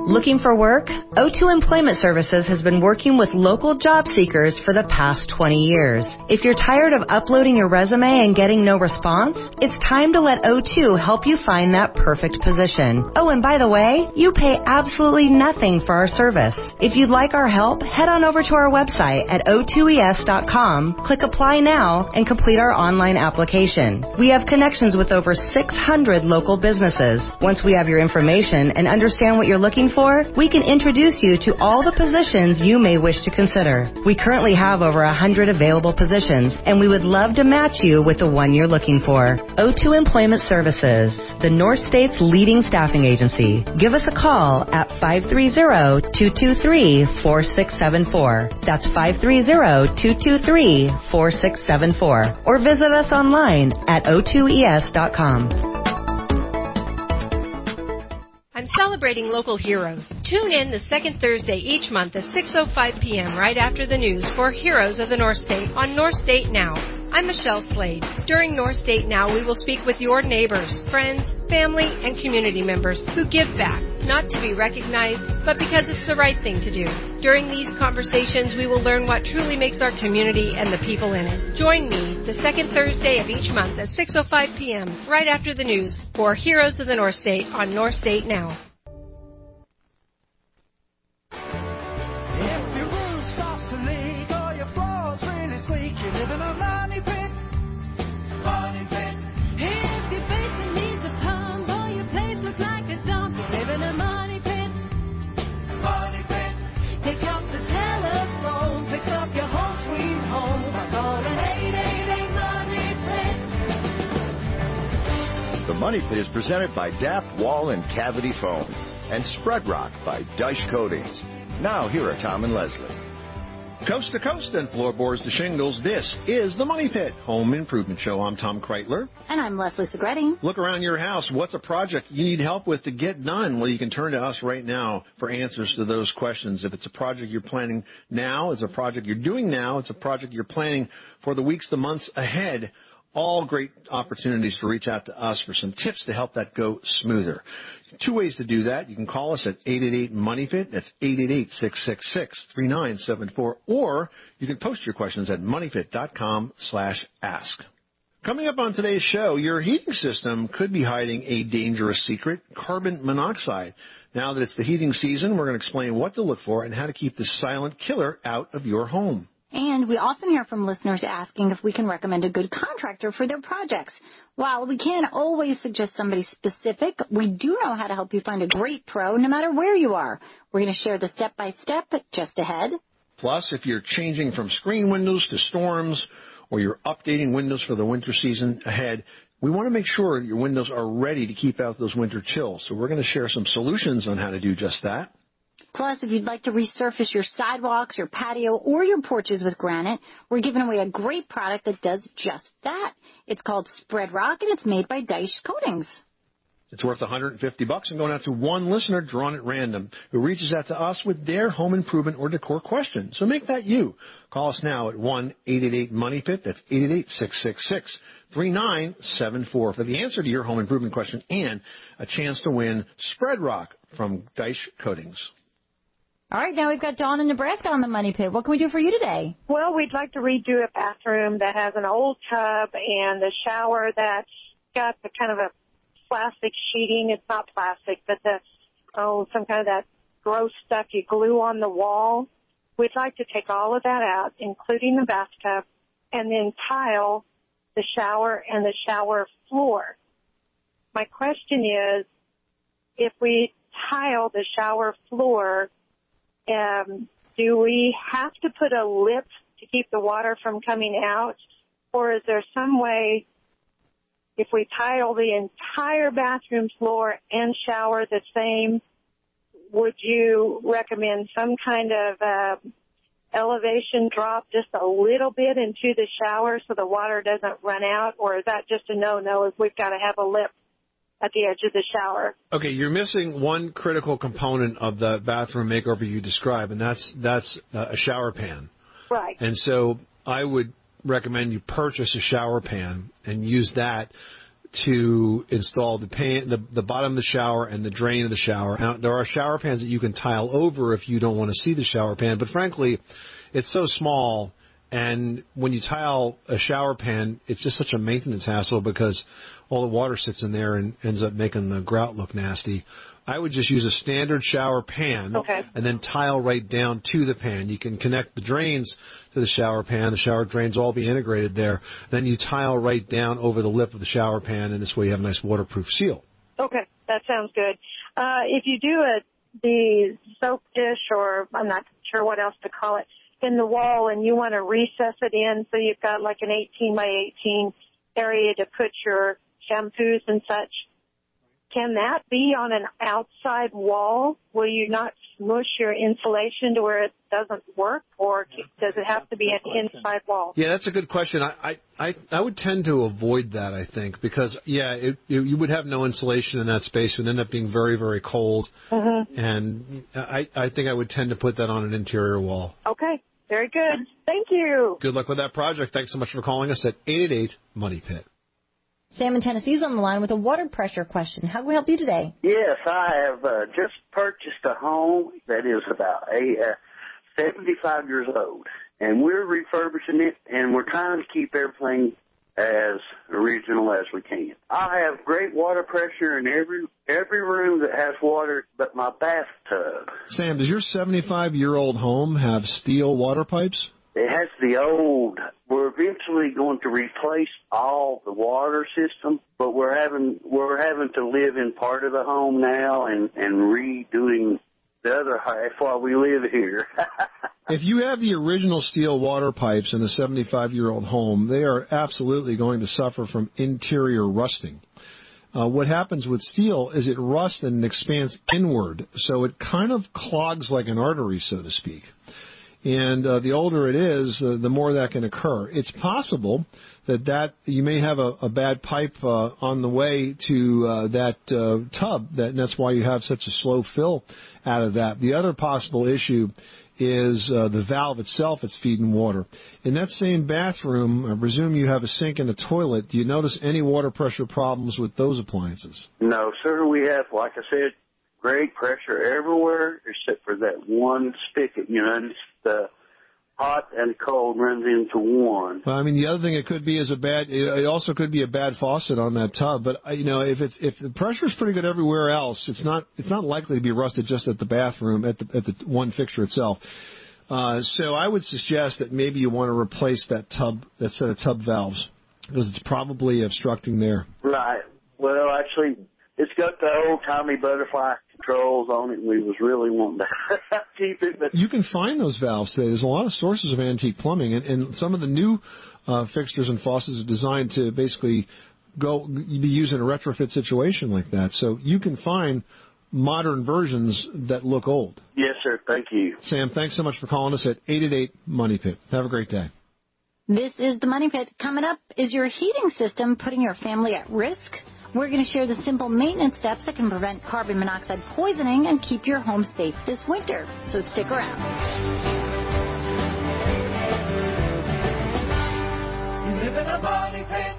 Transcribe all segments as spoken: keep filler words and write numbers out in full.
Looking for work? O two Employment Services has been working with local job seekers for the past twenty years. If you're tired of uploading your resume and getting no response, it's time to let O two help you find that perfect position. Oh, and by the way, you pay absolutely nothing for our service. If you'd like our help, head on over to our website at O two E S dot com, click Apply Now, and complete our online application. We have connections with over six hundred local businesses. Once we have your information and understand what you're looking for, For, we can introduce you to all the positions you may wish to consider. We currently have over one hundred available positions, and we would love to match you with the one you're looking for. O two Employment Services, the North State's leading staffing agency. Give us a call at five three zero, two two three, four six seven four. That's five three zero, two two three, four six seven four. Or visit us online at O two E S dot com. I'm celebrating local heroes. Tune in the second Thursday each month at six oh five p.m. right after the news for Heroes of the North State on North State Now. I'm Michelle Slade. During North State Now, we will speak with your neighbors, friends, family, and community members who give back, not to be recognized, but because it's the right thing to do. During these conversations, we will learn what truly makes our community and the people in it. Join me the second Thursday of each month at six oh five p.m. right after the news for Heroes of the North State on North State Now. Money Pit is presented by Daft Wall and Cavity Foam and Spread Rock by Dyche Coatings. Now, here are Tom and Leslie. Coast to coast and floorboards to shingles, this is the Money Pit Home Improvement Show. I'm Tom Kreitler. And I'm Leslie Segretti. Look around your house. What's a project you need help with to get done? Well, you can turn to us right now for answers to those questions. If it's a project you're planning now, it's a project you're doing now, it's a project you're planning for the weeks, the months ahead, all great opportunities to reach out to us for some tips to help that go smoother. Two ways to do that. You can call us at eight eight eight, money fit. That's eight eight eight, six six six, three nine seven four. Or you can post your questions at moneyfit.com slash ask. Coming up on today's show, your heating system could be hiding a dangerous secret, carbon monoxide. Now that it's the heating season, we're going to explain what to look for and how to keep this silent killer out of your home. And we often hear from listeners asking if we can recommend a good contractor for their projects. While we can't always suggest somebody specific, we do know how to help you find a great pro no matter where you are. We're going to share the step-by-step just ahead. Plus, if you're changing from screen windows to storms or you're updating windows for the winter season ahead, we want to make sure your windows are ready to keep out those winter chills. So we're going to share some solutions on how to do just that. Plus, if you'd like to resurface your sidewalks, your patio, or your porches with granite, we're giving away a great product that does just that. It's called Spread Rock, and it's made by Dyche Coatings. It's worth one hundred fifty bucks and going out to one listener drawn at random who reaches out to us with their home improvement or decor question. So make that you. Call us now at one eight eight eight, money pit. That's eight eight eight, six six six, three nine seven four for the answer to your home improvement question and a chance to win Spread Rock from Dyche Coatings. All right, now we've got Dawn in Nebraska on the Money Pit. What can we do for you today? Well, we'd like to redo a bathroom that has an old tub and a shower that's got the kind of a plastic sheeting. It's not plastic, but the, oh, some kind of that gross stuff you glue on the wall. We'd like to take all of that out, including the bathtub, and then tile the shower and the shower floor. My question is, if we tile the shower floor, Um, do we have to put a lip to keep the water from coming out? Or is there some way, if we tile the entire bathroom floor and shower the same, would you recommend some kind of uh, elevation drop just a little bit into the shower so the water doesn't run out? Or is that just a no-no if we've got to have a lip at the edge of the shower? Okay, you're missing one critical component of the bathroom makeover you describe, and that's that's uh, a shower pan. Right. And so I would recommend you purchase a shower pan and use that to install the pan, the, the bottom of the shower and the drain of the shower. Now, there are shower pans that you can tile over if you don't want to see the shower pan, but frankly, it's so small, and when you tile a shower pan, it's just such a maintenance hassle because all the water sits in there and ends up making the grout look nasty. I would just use a standard shower pan okay. and then tile right down to the pan. You can connect the drains to the shower pan. The shower drains all be integrated there. Then you tile right down over the lip of the shower pan, and this way you have a nice waterproof seal. Okay, that sounds good. Uh, if you do a, the soap dish, or I'm not sure what else to call it, in the wall, and you want to recess it in so you've got like an eighteen by eighteen area to put your shampoos and such, can that be on an outside wall? Will you not smush your insulation to where it doesn't work, or does it have to be an inside wall? Yeah, that's a good question. I I, I would tend to avoid that, I think, because, yeah, it, it, you would have no insulation in that space. It would end up being very, very cold, mm-hmm. and I, I think I would tend to put that on an interior wall. Okay, very good. Thank you. Good luck with that project. Thanks so much for calling us at eight eight eight, MONEY PIT. Sam in Tennessee is on the line with a water pressure question. How can we help you today? Yes, I have uh, just purchased a home that is about a, uh, seventy-five years old, and we're refurbishing it, and we're trying to keep everything as original as we can. I have great water pressure in every every room that has water but my bathtub. Sam, does your seventy-five-year-old home have steel water pipes? It has the old. We're eventually going to replace all the water system, but we're having we're having to live in part of the home now and and redoing the other half while we live here. If you have the original steel water pipes in a seventy-five-year-old home, they are absolutely going to suffer from interior rusting. Uh, what happens with steel is it rusts and expands inward, so it kind of clogs like an artery, so to speak. And uh, the older it is, uh, the more that can occur. It's possible that, that you may have a, a bad pipe uh, on the way to uh, that uh, tub, that, and that's why you have such a slow fill out of that. The other possible issue is uh, the valve itself that's feeding water. In that same bathroom, I presume you have a sink and a toilet. Do you notice any water pressure problems with those appliances? No, sir. We have, like I said, great pressure everywhere except for that one spigot, you know, and it's the hot and cold runs into one. Well, I mean, the other thing it could be is a bad, it also could be a bad faucet on that tub, but, you know, if it's, if the pressure is pretty good everywhere else, it's not, it's not likely to be rusted just at the bathroom, at the, at the one fixture itself. Uh, so I would suggest that maybe you want to replace that tub, that set of tub valves, because it's probably obstructing there. Right. Well, actually, it's got the old-timey butterfly controls on it, and we was really wanting to keep it. But you can find those valves today. There's a lot of sources of antique plumbing, and, and some of the new uh, fixtures and faucets are designed to basically go be used in a retrofit situation like that. So you can find modern versions that look old. Yes, sir. Thank you. Sam, thanks so much for calling us at eight eight eight, MONEY PIT. Have a great day. This is the Money Pit. Coming up, is your heating system putting your family at risk? We're going to share the simple maintenance steps that can prevent carbon monoxide poisoning and keep your home safe this winter. So stick around. You live in a money pit.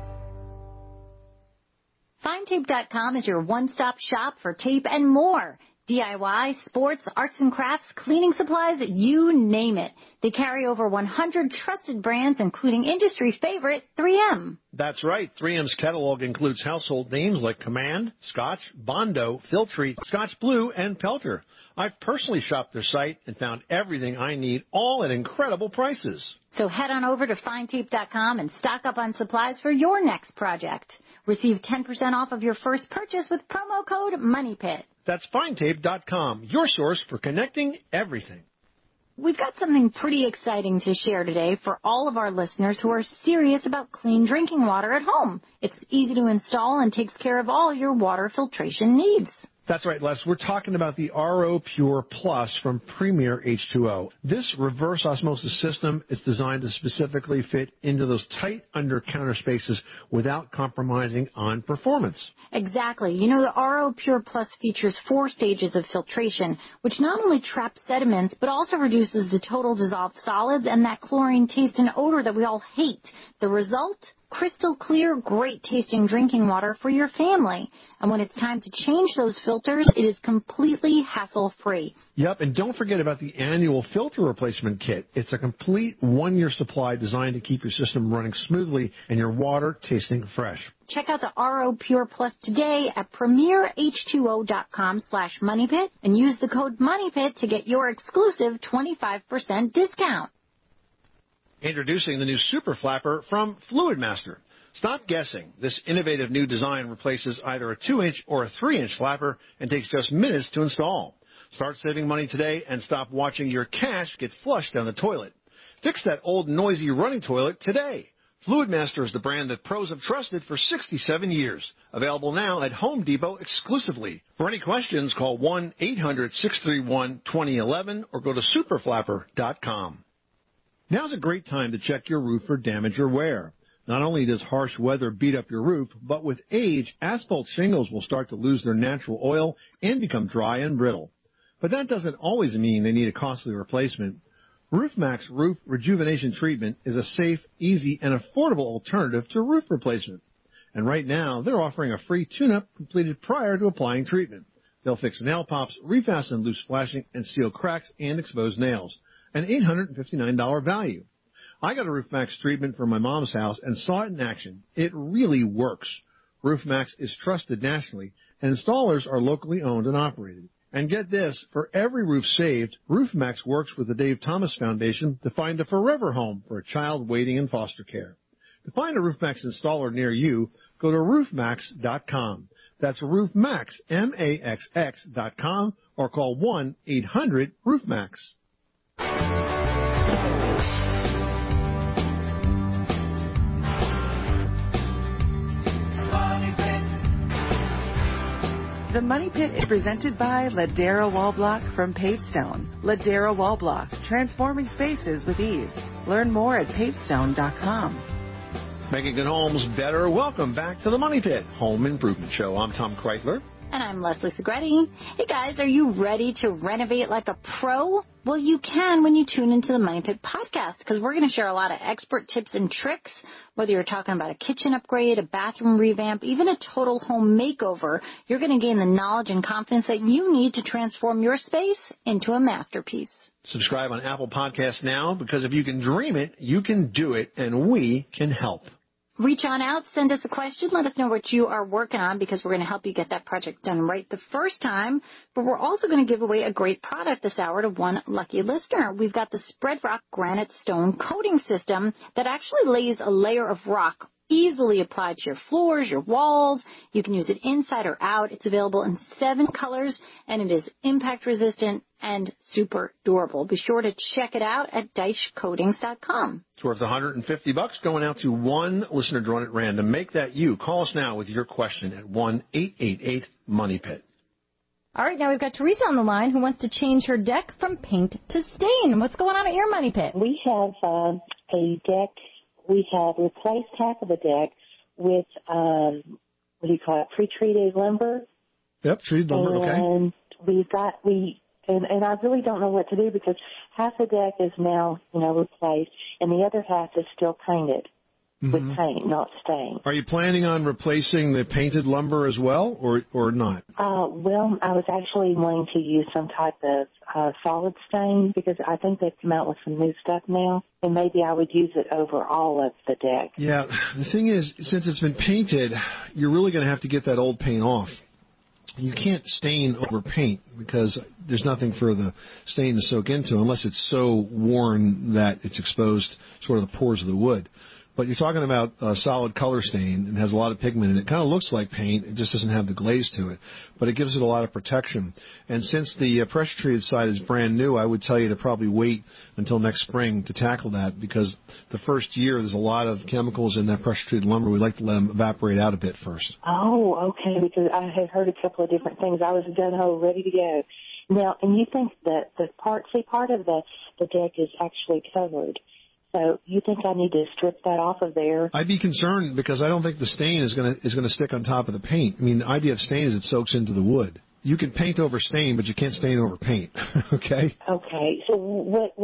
Find Tape dot com is your one-stop shop for tape and more. D I Y, sports, arts and crafts, cleaning supplies, you name it. They carry over one hundred trusted brands, including industry favorite three M. That's right. three M's catalog includes household names like Command, Scotch, Bondo, Filtrete, Scotch Blue, and Pelter. I've personally shopped their site and found everything I need, all at incredible prices. So head on over to Find Tape dot com and stock up on supplies for your next project. Receive ten percent off of your first purchase with promo code MONEYPIT. That's Find Tape dot com, your source for connecting everything. We've got something pretty exciting to share today for all of our listeners who are serious about clean drinking water at home. It's easy to install and takes care of all your water filtration needs. That's right, Les. We're talking about the R O Pure Plus from Premier H two O. This reverse osmosis system is designed to specifically fit into those tight under-counter spaces without compromising on performance. Exactly. You know, the R O Pure Plus features four stages of filtration, which not only traps sediments, but also reduces the total dissolved solids and that chlorine taste and odor that we all hate. The result? Crystal clear, great tasting drinking water for your family. And when it's time to change those filters, it is completely hassle-free. Yep, and don't forget about the annual filter replacement kit. It's a complete one-year supply designed to keep your system running smoothly and your water tasting fresh. Check out the R O Pure Plus today at premier H two O dot com slash MoneyPit and use the code MoneyPit to get your exclusive twenty-five percent discount. Introducing the new Super Flapper from Fluidmaster. Stop guessing. This innovative new design replaces either a two-inch or a three-inch flapper and takes just minutes to install. Start saving money today and stop watching your cash get flushed down the toilet. Fix that old noisy running toilet today. Fluidmaster is the brand that pros have trusted for sixty-seven years. Available now at Home Depot exclusively. For any questions, call one eight hundred six three one two zero one one or go to super flapper dot com. Now's a great time to check your roof for damage or wear. Not only does harsh weather beat up your roof, but with age, asphalt shingles will start to lose their natural oil and become dry and brittle. But that doesn't always mean they need a costly replacement. RoofMax Roof Rejuvenation Treatment is a safe, easy, and affordable alternative to roof replacement. And right now, they're offering a free tune-up completed prior to applying treatment. They'll fix nail pops, refasten loose flashing, and seal cracks and exposed nails. An eight hundred fifty-nine dollars value. I got a RoofMax treatment for my mom's house and saw it in action. It really works. RoofMax is trusted nationally, and installers are locally owned and operated. And get this, for every roof saved, RoofMax works with the Dave Thomas Foundation to find a forever home for a child waiting in foster care. To find a RoofMax installer near you, go to roof max dot com. That's RoofMax, M A X X dot com, or call one eight hundred roof max. The Money Pit is presented by Ladera Wall Block from Pavestone. Ladera Wall Block, transforming spaces with ease. Learn more at pavestone dot com. Making good homes better. Welcome back to the Money Pit Home Improvement Show. I'm Tom Kreitler. And I'm Leslie Segretti. Hey guys, are you ready to renovate like a pro? Well, you can when you tune into the Money Pit podcast, because we're going to share a lot of expert tips and tricks. Whether you're talking about a kitchen upgrade, a bathroom revamp, even a total home makeover, you're going to gain the knowledge and confidence that you need to transform your space into a masterpiece. Subscribe on Apple Podcasts now, because if you can dream it, you can do it, and we can help. Reach on out, send us a question, let us know what you are working on, because we're going to help you get that project done right the first time. But we're also going to give away a great product this hour to one lucky listener. We've got the SpreadRock Granite Stone Coating System that actually lays a layer of rock easily applied to your floors, your walls. You can use it inside or out. It's available in seven colors, and it is impact resistant and super durable. Be sure to check it out at Deich Coatings dot com. It's worth one hundred fifty bucks, going out to one listener drawn at random. Make that you. Call us now with your question at one eight eight eight money pit. All right, now we've got Teresa on the line who wants to change her deck from paint to stain. What's going on at your Money Pit? We have uh, a deck. We have replaced half of the deck with, um, what do you call it, pre-treated lumber. Yep, treated lumber, and okay. And we've got, we, and, and I really don't know what to do, because half the deck is now, you know, replaced, and the other half is still painted mm-hmm. with paint, not stain. Are you planning on replacing the painted lumber as well, or or not? Uh, well, I was actually wanting to use some type of uh, solid stain, because I think they've come out with some new stuff now, and maybe I would use it over all of the deck. Yeah, the thing is, since it's been painted, you're really going to have to get that old paint off. You can't stain over paint, because there's nothing for the stain to soak into unless it's so worn that it's exposed sort of the pores of the wood. But you're talking about a solid color stain and has a lot of pigment in it. It kind of looks like paint. It just doesn't have the glaze to it. But it gives it a lot of protection. And since the uh, pressure-treated side is brand new, I would tell you to probably wait until next spring to tackle that, because the first year there's a lot of chemicals in that pressure-treated lumber. We like to let them evaporate out a bit first. Oh, okay, because I had heard a couple of different things. I was gung-ho, ready to go. Now, and you think that the part, see, part of the, the deck is actually covered. So you think I need to strip that off of there? I'd be concerned, because I don't think the stain is going to is going to stick on top of the paint. I mean, the idea of stain is it soaks into the wood. You can paint over stain, but you can't stain over paint. Okay? Okay. So what what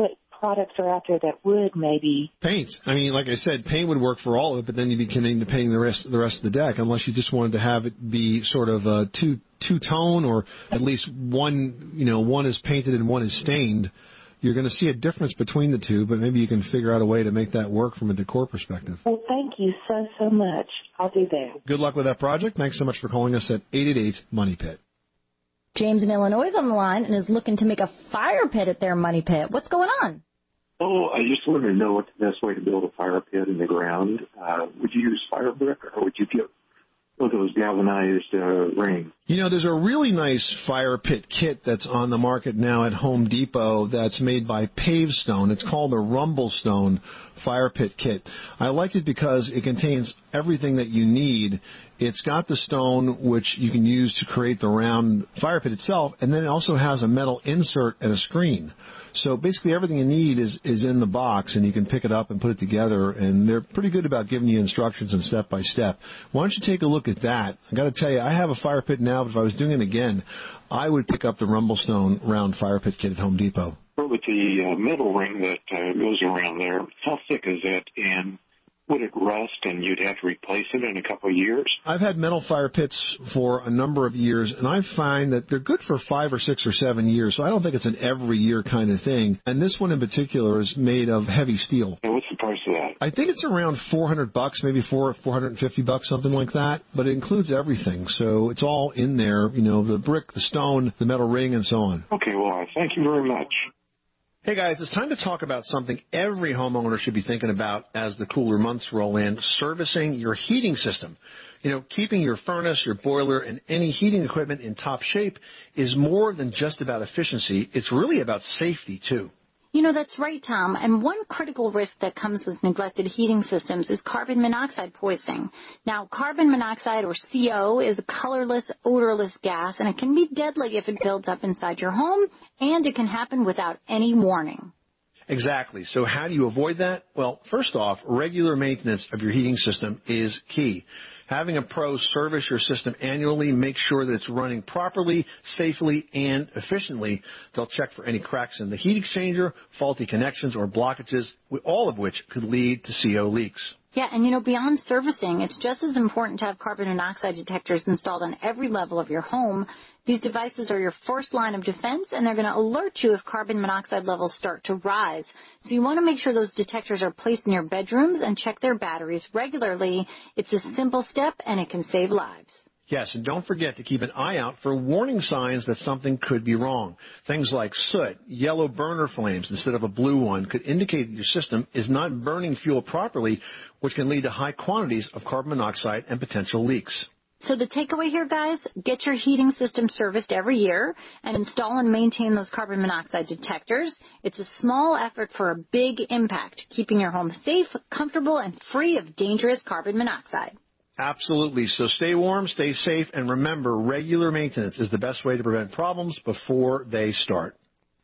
products are out there that would maybe? Paint. I mean, like I said, paint would work for all of it, but then you'd be committing to painting the rest the rest of the deck, unless you just wanted to have it be sort of a two two tone, or at least one, you know, one is painted and one is stained. You're going to see a difference between the two, but maybe you can figure out a way to make that work from a decor perspective. Well, thank you so, so much. I'll do that. Good luck with that project. Thanks so much for calling us at eight eight eight, money pit. James in Illinois is on the line and is looking to make a fire pit at their money pit. What's going on? Oh, I just wanted to know what's the best way to build a fire pit in the ground. Uh, would you use fire brick, or would you get one of those galvanized uh, rings? You know, there's a really nice fire pit kit that's on the market now at Home Depot that's made by Pavestone. It's called the Rumblestone Fire Pit Kit. I like it because it contains everything that you need. It's got the stone, which you can use to create the round fire pit itself, and then it also has a metal insert and a screen. So basically everything you need is, is in the box, and you can pick it up and put it together, and they're pretty good about giving you instructions and step by step. Why don't you take a look at that? I got to tell you, I have a fire pit now, but if I was doing it again, I would pick up the Rumblestone round fire pit kit at Home Depot. With the uh, metal ring that uh, goes around there, how thick is it, and would it rust and you'd have to replace it in a couple of years? I've had metal fire pits for a number of years, and I find that they're good for five or six or seven years, so I don't think it's an every year kind of thing. And this one in particular is made of heavy steel. And what's the price of that? I think it's around four hundred bucks, maybe four, four hundred fifty bucks, something like that, but it includes everything. So it's all in there, you know, the brick, the stone, the metal ring, and so on. Okay, well, thank you very much. Hey guys, it's time to talk about something every homeowner should be thinking about as the cooler months roll in, servicing your heating system. You know, keeping your furnace, your boiler, and any heating equipment in top shape is more than just about efficiency. It's really about safety, too. You know, that's right, Tom. And one critical risk that comes with neglected heating systems is carbon monoxide poisoning. Now, carbon monoxide, or C O, is a colorless, odorless gas, and it can be deadly if it builds up inside your home, and it can happen without any warning. Exactly. So how do you avoid that? Well, first off, regular maintenance of your heating system is key. Having a pro service your system annually, make sure that it's running properly, safely, and efficiently. They'll check for any cracks in the heat exchanger, faulty connections, or blockages, all of which could lead to C O leaks. Yeah, and you know, beyond servicing, it's just as important to have carbon monoxide detectors installed on every level of your home. These devices are your first line of defense, and they're going to alert you if carbon monoxide levels start to rise. So you want to make sure those detectors are placed in your bedrooms and check their batteries regularly. It's a simple step, and it can save lives. Yes, and don't forget to keep an eye out for warning signs that something could be wrong. Things like soot, yellow burner flames instead of a blue one could indicate that your system is not burning fuel properly, which can lead to high quantities of carbon monoxide and potential leaks. So the takeaway here, guys, get your heating system serviced every year and install and maintain those carbon monoxide detectors. It's a small effort for a big impact, keeping your home safe, comfortable, and free of dangerous carbon monoxide. Absolutely. So stay warm, stay safe, and remember, regular maintenance is the best way to prevent problems before they start.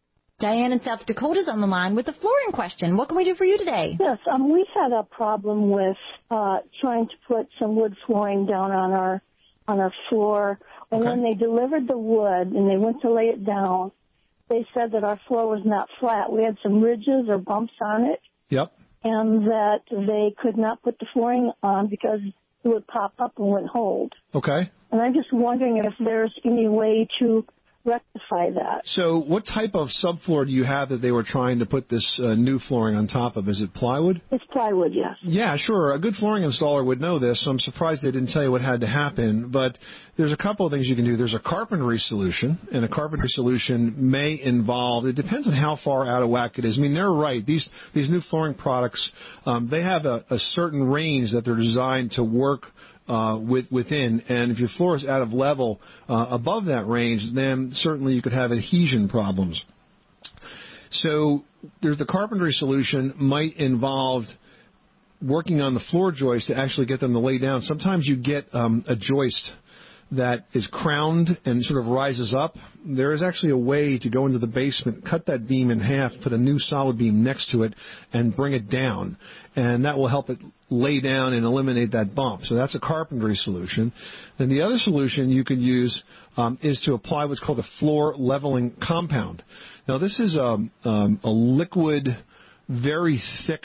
Diane in South Dakota is on the line with a flooring question. What can we do for you today? Yes, um, we had a problem with uh, trying to put some wood flooring down on our on our floor. And Okay. when they delivered the wood and they went to lay it down, they said that our floor was not flat. We had some ridges or bumps on it. Yep. And that they could not put the flooring on because it would pop up and wouldn't hold. Okay. And I'm just wondering if there's any way to rectify that. So what type of subfloor do you have that they were trying to put this uh, new flooring on top of? Is it plywood? It's plywood, yes. Yeah, sure. A good flooring installer would know this, so I'm surprised they didn't tell you what had to happen. But there's a couple of things you can do. There's a carpentry solution, and a carpentry solution may involve, it depends on how far out of whack it is. I mean, they're right. These these new flooring products, um, they have a, a certain range that they're designed to work Uh, with, within, and if your floor is out of level uh, above that range, then certainly you could have adhesion problems. So there's the carpentry solution might involve working on the floor joists to actually get them to lay down. Sometimes you get um, a joist that is crowned and sort of rises up. There is actually a way to go into the basement, cut that beam in half, put a new solid beam next to it, and bring it down. And that will help it lay down and eliminate that bump. So that's a carpentry solution. Then the other solution you could use um, is to apply what's called a floor leveling compound. Now, this is a, um, a liquid very thick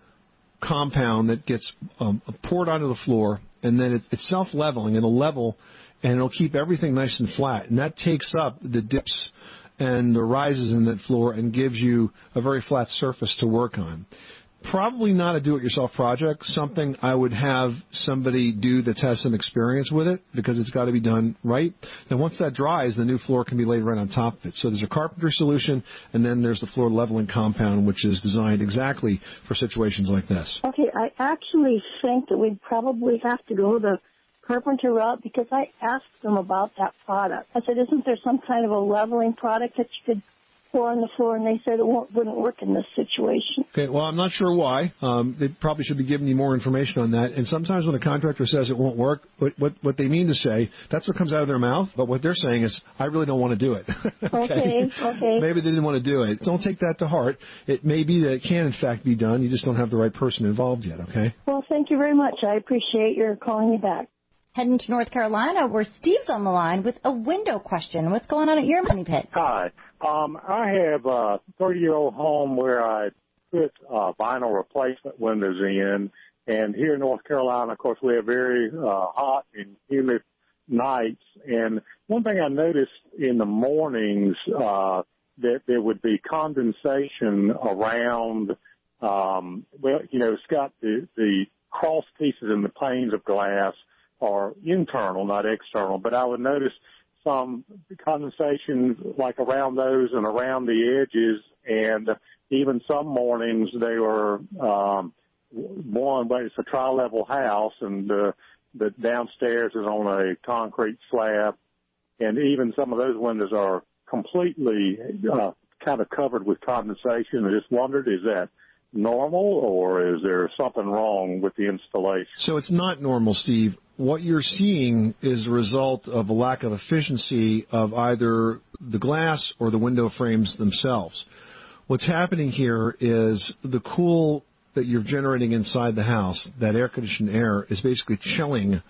compound that gets um, poured onto the floor, and then it, it's self-leveling. It'll level, and it'll keep everything nice and flat. And that takes up the dips and the rises in that floor and gives you a very flat surface to work on. Probably not a do-it-yourself project, something I would have somebody do that has some experience with it, because it's got to be done right. And once that dries, the new floor can be laid right on top of it. So there's a carpenter solution, and then there's the floor leveling compound, which is designed exactly for situations like this. Okay, I actually think that we'd probably have to go the carpenter route, because I asked them about that product. I said, isn't there some kind of a leveling product that you could pour on the floor? And they said it won't, wouldn't work in this situation. Okay, well, I'm not sure why. Um, they probably should be giving you more information on that. And sometimes when a contractor says it won't work, what, what, what they mean to say, that's what comes out of their mouth. But what they're saying is, I really don't want to do it. okay? okay, okay. Maybe they didn't want to do it. Don't take that to heart. It may be that it can, in fact, be done. You just don't have the right person involved yet, okay? Well, thank you very much. I appreciate your calling me back. Heading to North Carolina, where Steve's on the line with a window question. What's going on at your money pit? Hi. Um, I have a thirty-year-old home where I put uh, vinyl replacement windows in. And here in North Carolina, of course, we have very uh, hot and humid nights. And one thing I noticed in the mornings, uh, that there would be condensation around, um, well, you know, it's got the, the cross pieces in the panes of glass are internal, not external, but I would notice some condensation like around those and around the edges, and even some mornings they were, um, one, but it's a tri-level house, and the, the downstairs is on a concrete slab, and even some of those windows are completely uh, kind of covered with condensation. I just wondered, is that normal, or is there something wrong with the installation? So it's not normal, Steve. What you're seeing is a result of a lack of efficiency of either the glass or the window frames themselves. What's happening here is the cool that you're generating inside the house, that air-conditioned air, is basically chilling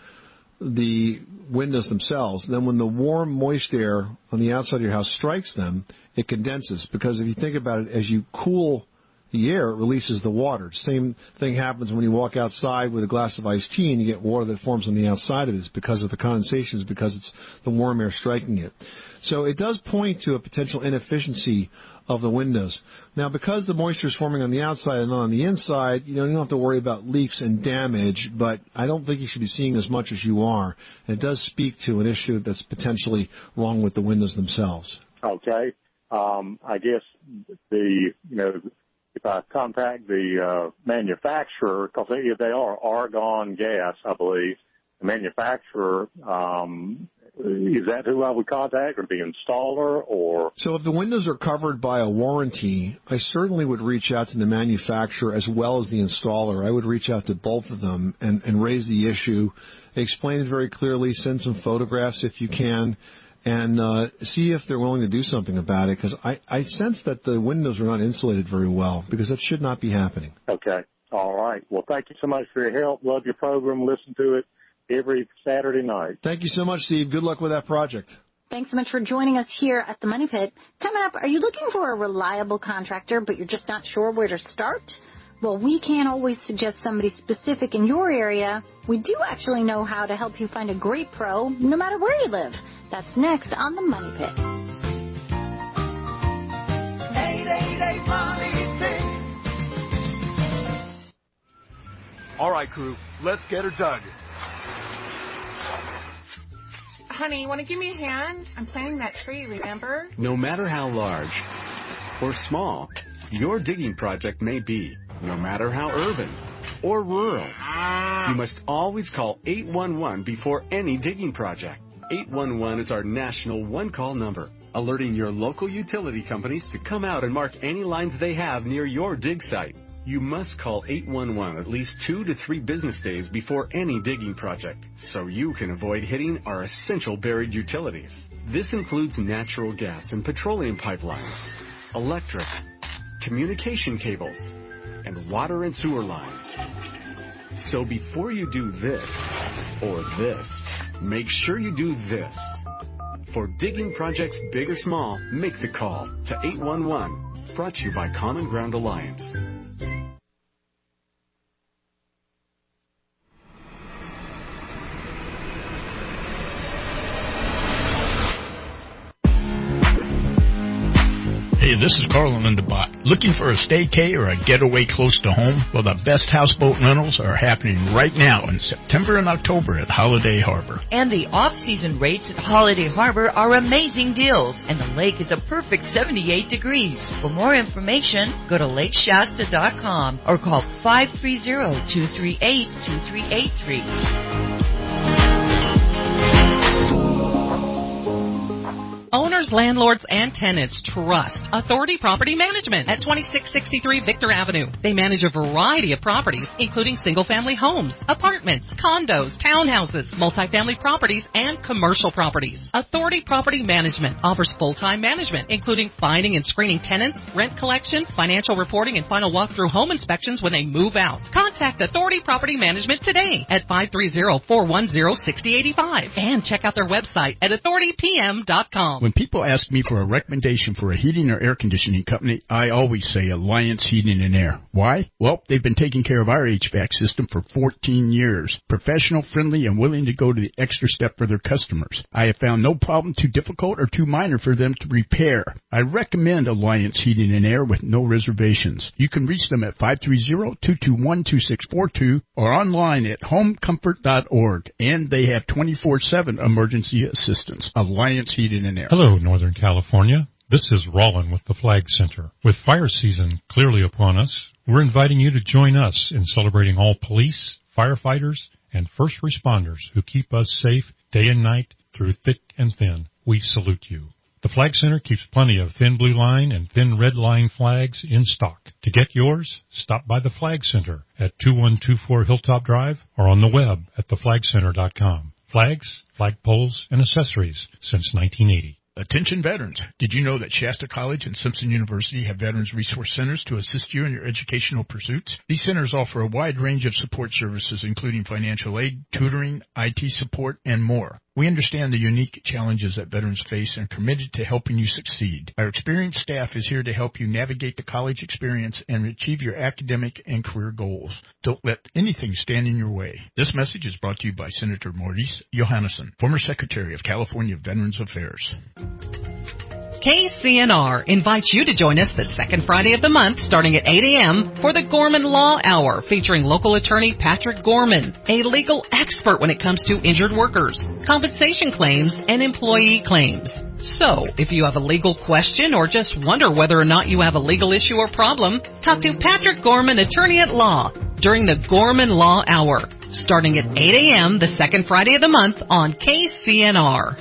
the windows themselves. Then when the warm, moist air on the outside of your house strikes them, it condenses. Because if you think about it, as you cool the air, it releases the water. Same thing happens when you walk outside with a glass of iced tea and you get water that forms on the outside of it. It's because of the condensation, it's because it's the warm air striking it. So it does point to a potential inefficiency of the windows. Now, because the moisture is forming on the outside and not on the inside, you know, you don't have to worry about leaks and damage, but I don't think you should be seeing as much as you are. And it does speak to an issue that's potentially wrong with the windows themselves. Okay. Um, I guess the, you know, if I contact the uh, manufacturer, because they, they are argon gas, I believe, the manufacturer, um, is that who I would contact, or the installer, or? So if the windows are covered by a warranty, I certainly would reach out to the manufacturer as well as the installer. I would reach out to both of them and, and raise the issue, explain it very clearly, send some photographs if you can, and uh, see if they're willing to do something about it, because I, I sense that the windows are not insulated very well, because that should not be happening. Okay. All right. Well, thank you so much for your help. Love your program. Listen to it every Saturday night. Thank you so much, Steve. Good luck with that project. Thanks so much for joining us here at the Money Pit. Coming up, are you looking for a reliable contractor, but you're just not sure where to start? Well, we can't always suggest somebody specific in your area. We do actually know how to help you find a great pro, no matter where you live. That's next on the Money Pit. eight eight eight Money Pit. All right, crew, let's get her dug. Honey, want to give me a hand? I'm planting that tree, remember? No matter how large or small your digging project may be, no matter how urban or rural, you must always call eight one one before any digging project. eight one one is our national one-call number, alerting your local utility companies to come out and mark any lines they have near your dig site. You must call eight one one at least two to three business days before any digging project, so you can avoid hitting our essential buried utilities. This includes natural gas and petroleum pipelines, electric, communication cables, and water and sewer lines. So before you do this or this, make sure you do this. For digging projects big or small, make the call to eight one one. Brought to you by Common Ground Alliance. Hey, this is Carl in the Bot. Looking for a staycay or a getaway close to home? Well, the best houseboat rentals are happening right now in September and October at Holiday Harbor. And the off-season rates at Holiday Harbor are amazing deals, and the lake is a perfect seventy-eight degrees. For more information, go to lake shasta dot com or call five three zero, two three eight, two three eight three. Owners, landlords, and tenants trust Authority Property Management at twenty-six sixty-three Victor Avenue. They manage a variety of properties, including single-family homes, apartments, condos, townhouses, multifamily properties, and commercial properties. Authority Property Management offers full-time management, including finding and screening tenants, rent collection, financial reporting, and final walkthrough home inspections when they move out. Contact Authority Property Management today at five three zero, four one zero, six zero eight five and check out their website at authority p m dot com. When people ask me for a recommendation for a heating or air conditioning company, I always say Alliance Heating and Air. Why? Well, they've been taking care of our H V A C system for fourteen years. Professional, friendly, and willing to go to the extra step for their customers. I have found no problem too difficult or too minor for them to repair. I recommend Alliance Heating and Air with no reservations. You can reach them at five three zero, two two one, two six four two or online at home comfort dot org. And they have twenty-four seven emergency assistance. Alliance Heating and Air. Hello, Northern California. This is Rollin with the Flag Center. With fire season clearly upon us, we're inviting you to join us in celebrating all police, firefighters, and first responders who keep us safe day and night through thick and thin. We salute you. The Flag Center keeps plenty of thin blue line and thin red line flags in stock. To get yours, stop by the Flag Center at two one two four Hilltop Drive or on the web at the flag center dot com. Flags, flagpoles, and accessories since nineteen eighty. Attention veterans. Did you know that Shasta College and Simpson University have Veterans Resource Centers to assist you in your educational pursuits? These centers offer a wide range of support services, including financial aid, tutoring, I T support, and more. We understand the unique challenges that veterans face and are committed to helping you succeed. Our experienced staff is here to help you navigate the college experience and achieve your academic and career goals. Don't let anything stand in your way. This message is brought to you by Senator Maurice Johannesson, former Secretary of California Veterans Affairs. K C N R invites you to join us the second Friday of the month starting at eight a.m. for the Gorman Law Hour featuring local attorney Patrick Gorman, a legal expert when it comes to injured workers, compensation claims, and employee claims. So, if you have a legal question or just wonder whether or not you have a legal issue or problem, talk to Patrick Gorman, attorney at law, during the Gorman Law Hour starting at eight a.m. the second Friday of the month on K C N R.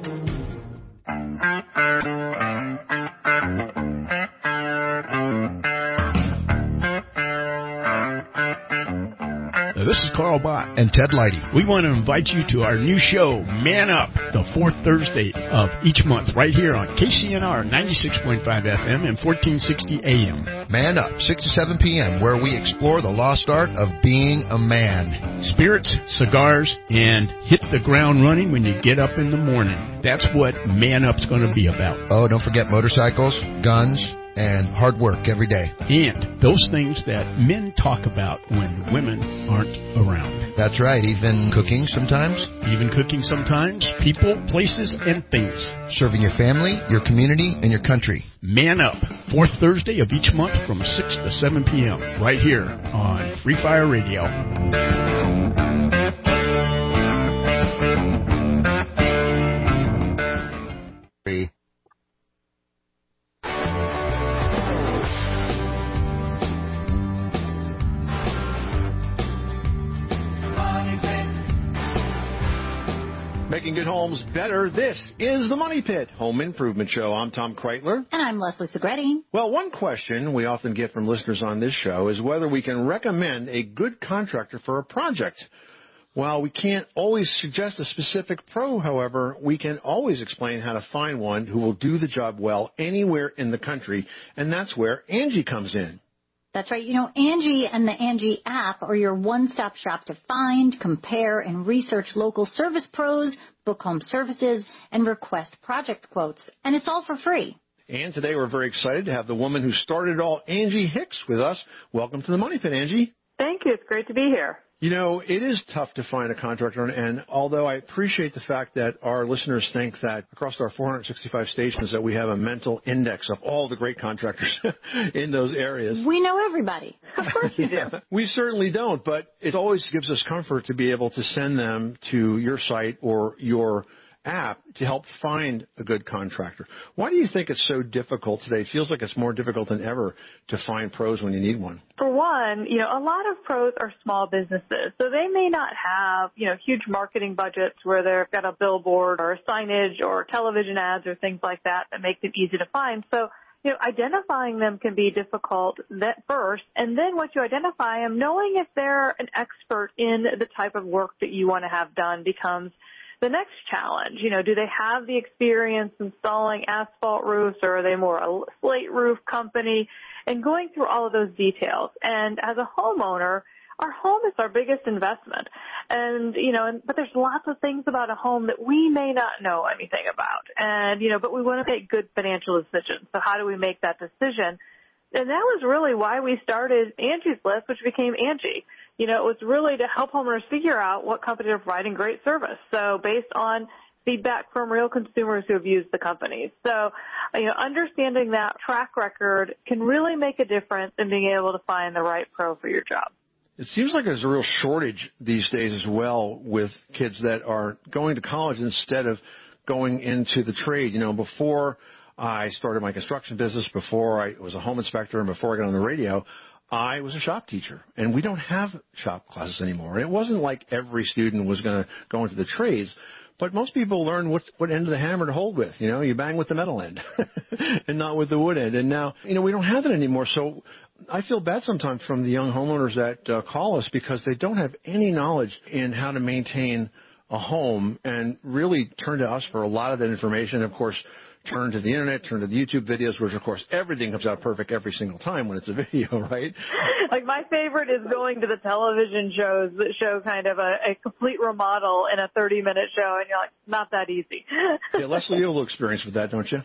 This is Carl Bott and Ted Leidy. We want to invite you to our new show, Man Up, the fourth Thursday of each month, right here on K C N R ninety-six point five F M and fourteen sixty A M. Man Up, six to seven p.m., where we explore the lost art of being a man. Spirits, cigars, and hit the ground running when you get up in the morning. That's what Man Up's going to be about. Oh, don't forget motorcycles, guns, and hard work every day. And those things that men talk about when women aren't around. That's right, even cooking sometimes. Even cooking sometimes. People, places, and things. Serving your family, your community, and your country. Man Up, fourth Thursday of each month from six to seven p.m. right here on Free Fire Radio. Making good homes better. This is the Money Pit Home Improvement Show. I'm Tom Kreitler. And I'm Leslie Segretti. Well, one question we often get from listeners on this show is whether we can recommend a good contractor for a project. While we can't always suggest a specific pro, however, we can always explain how to find one who will do the job well anywhere in the country, and that's where Angie comes in. That's right. You know, Angie and the Angie app are your one-stop shop to find, compare, and research local service pros, book home services, and request project quotes. And it's all for free. And today we're very excited to have the woman who started it all, Angie Hicks, with us. Welcome to the Money Pit, Angie. Thank you. It's great to be here. You know, it is tough to find a contractor, and although I appreciate the fact that our listeners think that across our four hundred sixty-five stations that we have a mental index of all the great contractors in those areas. We know everybody. Of course you do. We certainly don't, but it always gives us comfort to be able to send them to your site or your app to help find a good contractor. Why do you think it's so difficult today? It feels like it's more difficult than ever to find pros when you need one. For one, you know, a lot of pros are small businesses, so they may not have, you know, huge marketing budgets where they've got a billboard or a signage or television ads or things like that that make them easy to find. So, you know, identifying them can be difficult at first, and then once you identify them, knowing if they're an expert in the type of work that you want to have done becomes the next challenge. You know, do they have the experience installing asphalt roofs, or are they more a slate roof company? And going through all of those details. And as a homeowner, our home is our biggest investment. And, you know, and, but there's lots of things about a home that we may not know anything about. And, you know, but we want to make good financial decisions. So how do we make that decision? And that was really why we started Angie's List, which became Angie. You know, it was really to help homeowners figure out what companies are providing great service. So based on feedback from real consumers who have used the companies. So, you know, understanding that track record can really make a difference in being able to find the right pro for your job. It seems like there's a real shortage these days as well with kids that are going to college instead of going into the trade. You know, before I started my construction business, before I was a home inspector, and before I got on the radio, I was a shop teacher, and we don't have shop classes anymore. And it wasn't like every student was going to go into the trades, but most people learn what, what end of the hammer to hold with. You know, you bang with the metal end and not with the wood end. And now, you know, we don't have it anymore. So I feel bad sometimes from the young homeowners that uh, call us because they don't have any knowledge in how to maintain a home and really turn to us for a lot of that information. Of course, turn to the internet, turn to the YouTube videos, which, of course, everything comes out perfect every single time when it's a video, right? Like, my favorite is going to the television shows that show kind of a, a complete remodel in a thirty-minute show, and you're like, not that easy. Yeah, Leslie, you have a little experience with that, don't you?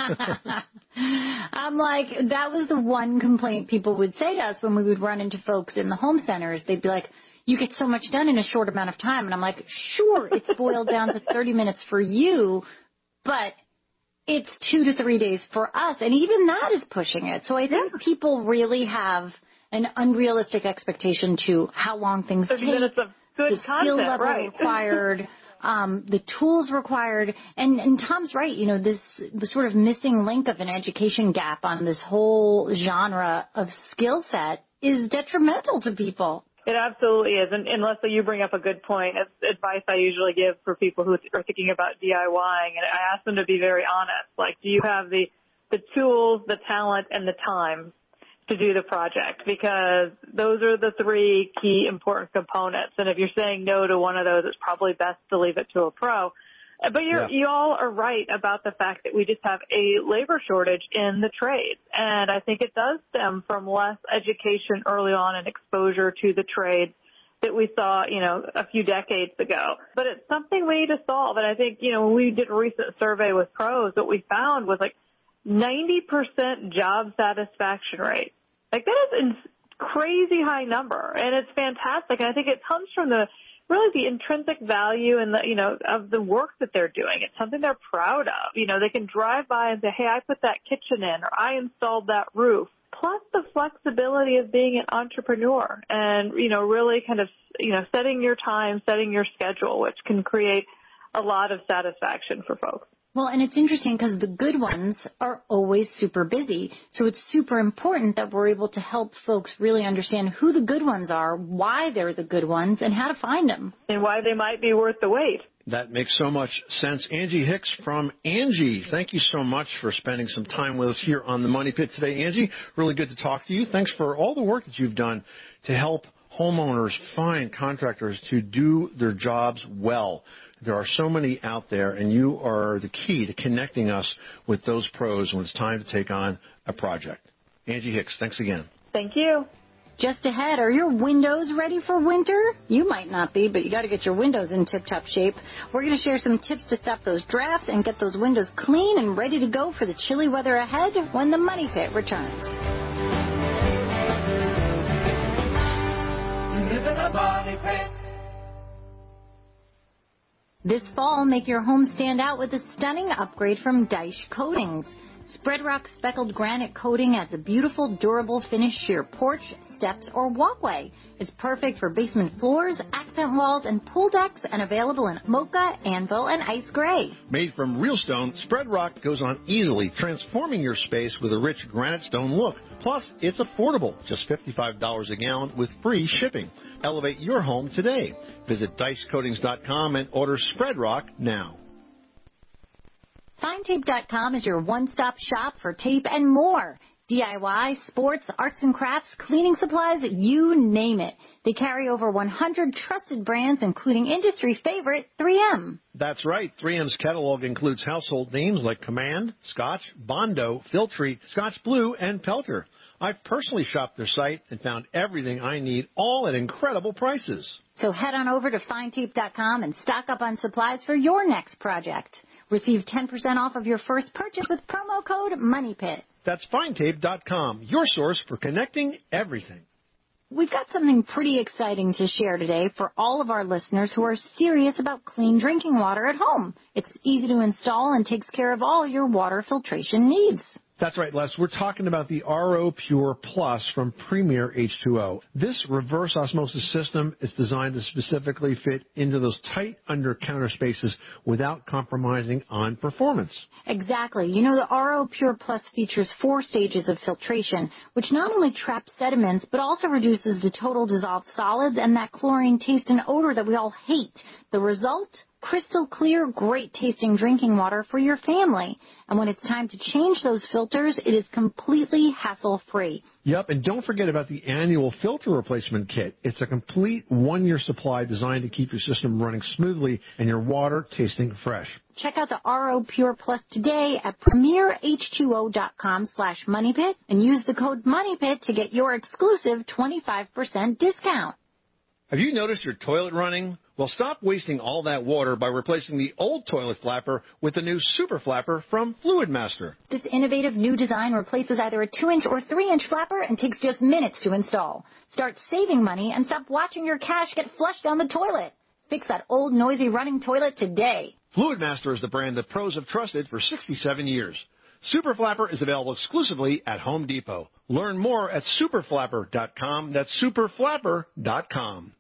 I'm like, that was the one complaint people would say to us when we would run into folks in the home centers. They'd be like, you get so much done in a short amount of time. And I'm like, sure, it's boiled down to thirty minutes for you, but it's two to three days for us, and even that is pushing it. So I think yeah. people really have an unrealistic expectation to how long things take, minutes of good the content, skill level right. required, um, the tools required. And, and Tom's right, you know, this the sort of missing link of an education gap on this whole genre of skill set is detrimental to people. It absolutely is. And, and Leslie, you bring up a good point. It's advice I usually give for people who are thinking about DIYing. And I ask them to be very honest. Like, do you have the, the tools, the talent, and the time to do the project? Because those are the three key important components. And if you're saying no to one of those, it's probably best to leave it to a pro. But you're, yeah. you all are right about the fact that we just have a labor shortage in the trades. And I think it does stem from less education early on and exposure to the trades that we saw, you know, a few decades ago. But it's something we need to solve. And I think, you know, when we did a recent survey with pros, what we found was like ninety percent job satisfaction rate. Like, that is a crazy high number. And it's fantastic. And I think it comes from the really the intrinsic value and the, you know, of the work that they're doing. It's something they're proud of. You know, they can drive by and say, hey, I put that kitchen in, or I installed that roof. Plus the flexibility of being an entrepreneur and, you know, really kind of, you know, setting your time, setting your schedule, which can create a lot of satisfaction for folks. Well, and it's interesting because the good ones are always super busy. So it's super important that we're able to help folks really understand who the good ones are, why they're the good ones, and how to find them. And why they might be worth the wait. That makes so much sense. Angie Hicks from Angie, thank you so much for spending some time with us here on the Money Pit today. Angie, really good to talk to you. Thanks for all the work that you've done to help homeowners find contractors to do their jobs well. There are so many out there, and you are the key to connecting us with those pros when it's time to take on a project. Angie Hicks, thanks again. Thank you. Just ahead, are your windows ready for winter? You might not be, but you got to get your windows in tip-top shape. We're going to share some tips to stop those drafts and get those windows clean and ready to go for the chilly weather ahead when the Money Pit returns. Live in a Money Pit. This fall, make your home stand out with a stunning upgrade from Dyche Coatings. Spread Rock speckled granite coating adds a beautiful, durable finish to your porch, steps, or walkway. It's perfect for basement floors, accent walls, and pool decks, and available in mocha, anvil, and ice gray. Made from real stone, Spread Rock goes on easily, transforming your space with a rich granite stone look. Plus, it's affordable, just fifty-five dollars a gallon with free shipping. Elevate your home today. Visit Dyche Coatings dot com and order Spread Rock now. Find Tape dot com is your one-stop shop for tape and more. D I Y, sports, arts and crafts, cleaning supplies, you name it. They carry over one hundred trusted brands, including industry favorite three M. That's right. three M's catalog includes household names like Command, Scotch, Bondo, Filtree, Scotch Blue, and Pelter. I've personally shopped their site and found everything I need, all at incredible prices. So head on over to Find Tape dot com and stock up on supplies for your next project. Receive ten percent off of your first purchase with promo code MONEYPIT. That's Find Tape dot com, your source for connecting everything. We've got something pretty exciting to share today for all of our listeners who are serious about clean drinking water at home. It's easy to install and takes care of all your water filtration needs. That's right, Les. We're talking about the R O Pure Plus from Premier H two O. This reverse osmosis system is designed to specifically fit into those tight under-counter spaces without compromising on performance. Exactly. You know, the R O Pure Plus features four stages of filtration, which not only traps sediments, but also reduces the total dissolved solids and that chlorine taste and odor that we all hate. The result? Crystal clear, great-tasting drinking water for your family. And when it's time to change those filters, it is completely hassle-free. Yep, and don't forget about the annual filter replacement kit. It's a complete one-year supply designed to keep your system running smoothly and your water tasting fresh. Check out the R O Pure Plus today at premier h two o dot com slash moneypit and use the code MONEYPIT to get your exclusive twenty-five percent discount. Have you noticed your toilet running? Well, stop wasting all that water by replacing the old toilet flapper with the new Super Flapper from Fluid Master. This innovative new design replaces either a two-inch or three-inch flapper and takes just minutes to install. Start saving money and stop watching your cash get flushed down the toilet. Fix that old, noisy running toilet today. Fluid Master is the brand that pros have trusted for sixty-seven years. Super Flapper is available exclusively at Home Depot. Learn more at super flapper dot com. That's super flapper dot com.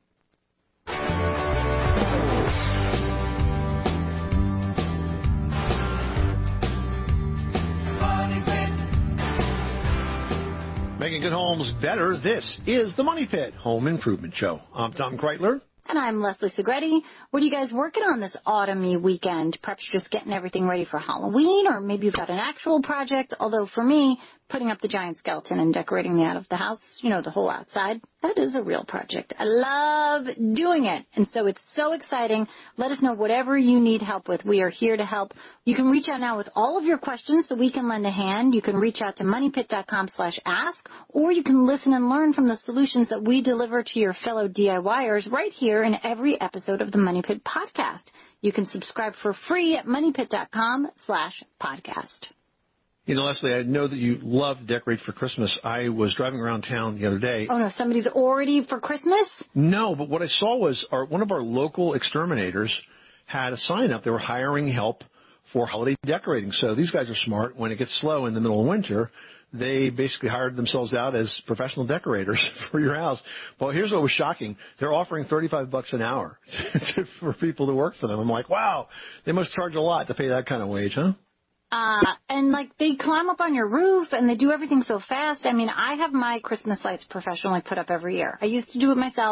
Making good homes better, this is the Money Pit Home Improvement Show. I'm Tom Kreitler. And I'm Leslie Segretti. What are you guys working on this autumn-y weekend? Perhaps you're just getting everything ready for Halloween, or maybe you've got an actual project. Although for me, putting up the giant skeleton and decorating the out of the house, you know, the whole outside, that is a real project. I love doing it. And so it's so exciting. Let us know whatever you need help with. We are here to help. You can reach out now with all of your questions so we can lend a hand. You can reach out to moneypit dot com slash ask, or you can listen and learn from the solutions that we deliver to your fellow DIYers right here in every episode of the Money Pit podcast. You can subscribe for free at moneypit dot com slash podcast. You know, Leslie, I know that you love to decorate for Christmas. I was driving around town the other day. Oh, no, somebody's already for Christmas? No, but what I saw was our, one of our local exterminators had a sign up. They were hiring help for holiday decorating. So these guys are smart. When it gets slow in the middle of winter, they basically hired themselves out as professional decorators for your house. Well, here's what was shocking. They're offering thirty-five bucks an hour for people to work for them. I'm like, wow, they must charge a lot to pay that kind of wage, huh? Uh, and like they climb up on your roof and they do everything so fast. I mean, I have my Christmas lights professionally put up every year. I used to do it myself.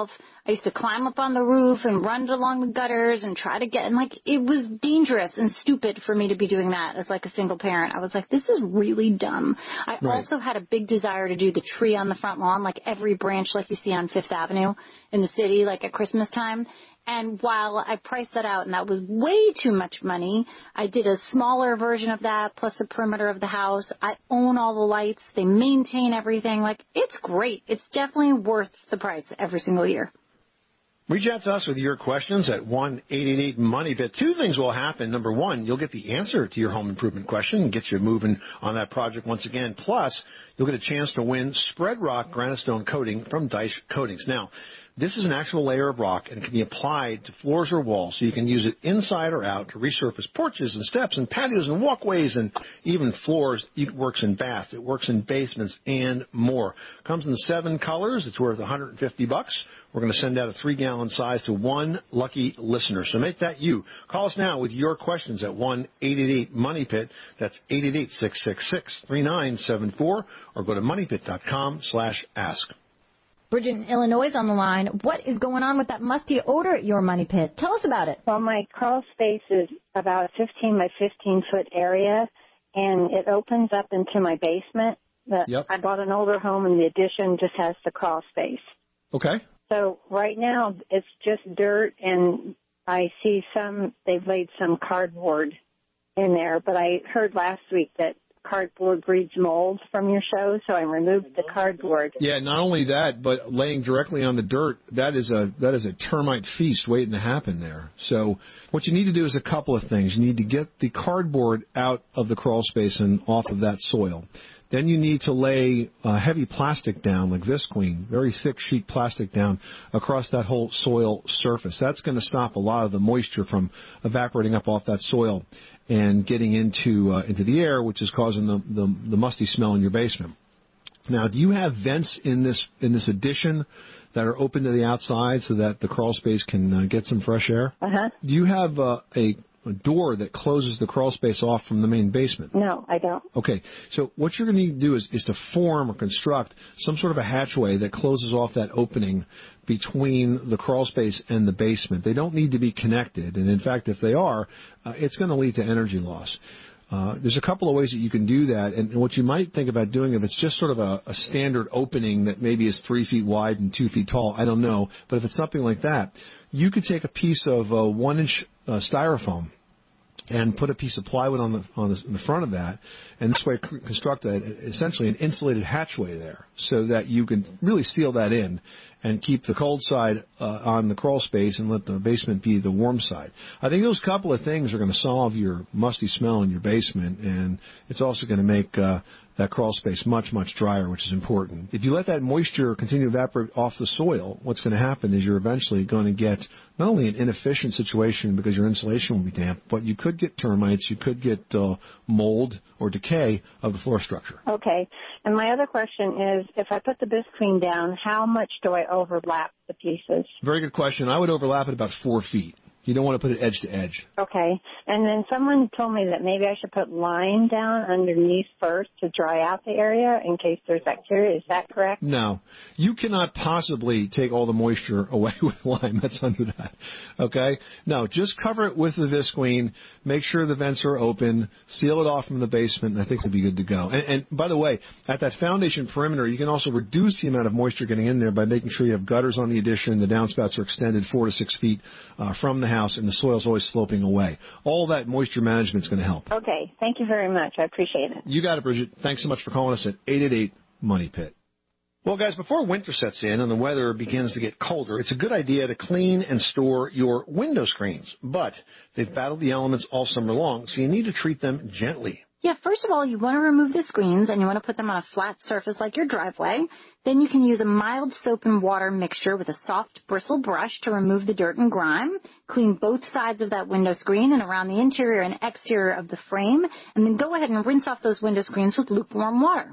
I used to climb up on the roof and run along the gutters and try to get, and like, it was dangerous and stupid for me to be doing that as like a single parent. I was like, this is really dumb. I Right. also had a big desire to do the tree on the front lawn, like every branch like you see on Fifth Avenue in the city, like at Christmas time. And while I priced that out and that was way too much money, I did a smaller version of that plus the perimeter of the house. I own all the lights. They maintain everything. Like, it's great. It's definitely worth the price every single year. Reach out to us with your questions at one eight eight eight money pit. Two things will happen. Number one, you'll get the answer to your home improvement question and get you moving on that project once again. Plus, you'll get a chance to win Spread Rock Granite Stone Coating from Dice Coatings. Now, this is an actual layer of rock and can be applied to floors or walls, so you can use it inside or out to resurface porches and steps and patios and walkways and even floors. It works in baths. It works in basements and more. Comes in seven colors. It's worth one hundred fifty bucks. We're going to send out a three-gallon size to one lucky listener. So make that you. Call us now with your questions at one eight eight eight money pit. That's eight eight eight, six six six, three nine seven four or go to money pit dot com slash ask. Bridget in Illinois is on the line. What is going on with that musty odor at your money pit? Tell us about it. Well, my crawl space is about a fifteen by fifteen foot area, and it opens up into my basement. The, Yep. I bought an older home, and the addition just has the crawl space. Okay. So right now it's just dirt, and I see some, they've laid some cardboard in there, but I heard last week that cardboard breeds mold from your show, so I removed the cardboard. Yeah, not only that, but laying directly on the dirt, that is a that is a termite feast waiting to happen there. So what you need to do is a couple of things. You need to get the cardboard out of the crawl space and off of that soil. Then you need to lay uh, heavy plastic down, like Visqueen, very thick sheet plastic down across that whole soil surface. That's going to stop a lot of the moisture from evaporating up off that soil and getting into uh, into the air, which is causing the, the the musty smell in your basement. Now, do you have vents in this in this addition that are open to the outside so that the crawl space can uh, get some fresh air? Uh-huh. Do you have uh, a, a door that closes the crawl space off from the main basement? No, I don't. Okay, so what you're going to need to do is, is to form or construct some sort of a hatchway that closes off that opening between the crawl space and the basement. They don't need to be connected, and in fact, if they are, uh, it's going to lead to energy loss. Uh, there's a couple of ways that you can do that, and what you might think about doing if it's just sort of a, a standard opening that maybe is three feet wide and two feet tall, I don't know, but if it's something like that, you could take a piece of uh, one-inch uh, styrofoam and put a piece of plywood on the on the, the front of that, and this way construct a, essentially an insulated hatchway there, so that you can really seal that in and keep the cold side uh, on the crawl space and let the basement be the warm side. I think those couple of things are going to solve your musty smell in your basement, and it's also going to make uh, that crawl space much, much drier, which is important. If you let that moisture continue to evaporate off the soil, what's going to happen is you're eventually going to get not only an inefficient situation because your insulation will be damp, but you could get termites, you could get uh, mold or decay of the floor structure. Okay. And my other question is, if I put the Visqueen down, how much do I overlap the pieces? Very good question. I would overlap it about four feet. You don't want to put it edge to edge. Okay. And then someone told me that maybe I should put lime down underneath first to dry out the area in case there's bacteria. Is that correct? No. You cannot possibly take all the moisture away with lime. That's under that. Okay? No, just cover it with the Visqueen. Make sure the vents are open. Seal it off from the basement, and I think it'll be good to go. And, and by the way, at that foundation perimeter, you can also reduce the amount of moisture getting in there by making sure you have gutters on the addition. The downspouts are extended four to six feet uh, from the house. And the soil's always sloping away. All that moisture management is going to help. Okay. Thank you very much. I appreciate it. You got it, Bridget. Thanks so much for calling us at eight eight eight money pit. Well, guys, before winter sets in and the weather begins to get colder, it's a good idea to clean and store your window screens. But they've battled the elements all summer long, so you need to treat them gently. Yeah, first of all, you want to remove the screens and you want to put them on a flat surface like your driveway. Then you can use a mild soap and water mixture with a soft bristle brush to remove the dirt and grime. Clean both sides of that window screen and around the interior and exterior of the frame. And then go ahead and rinse off those window screens with lukewarm water.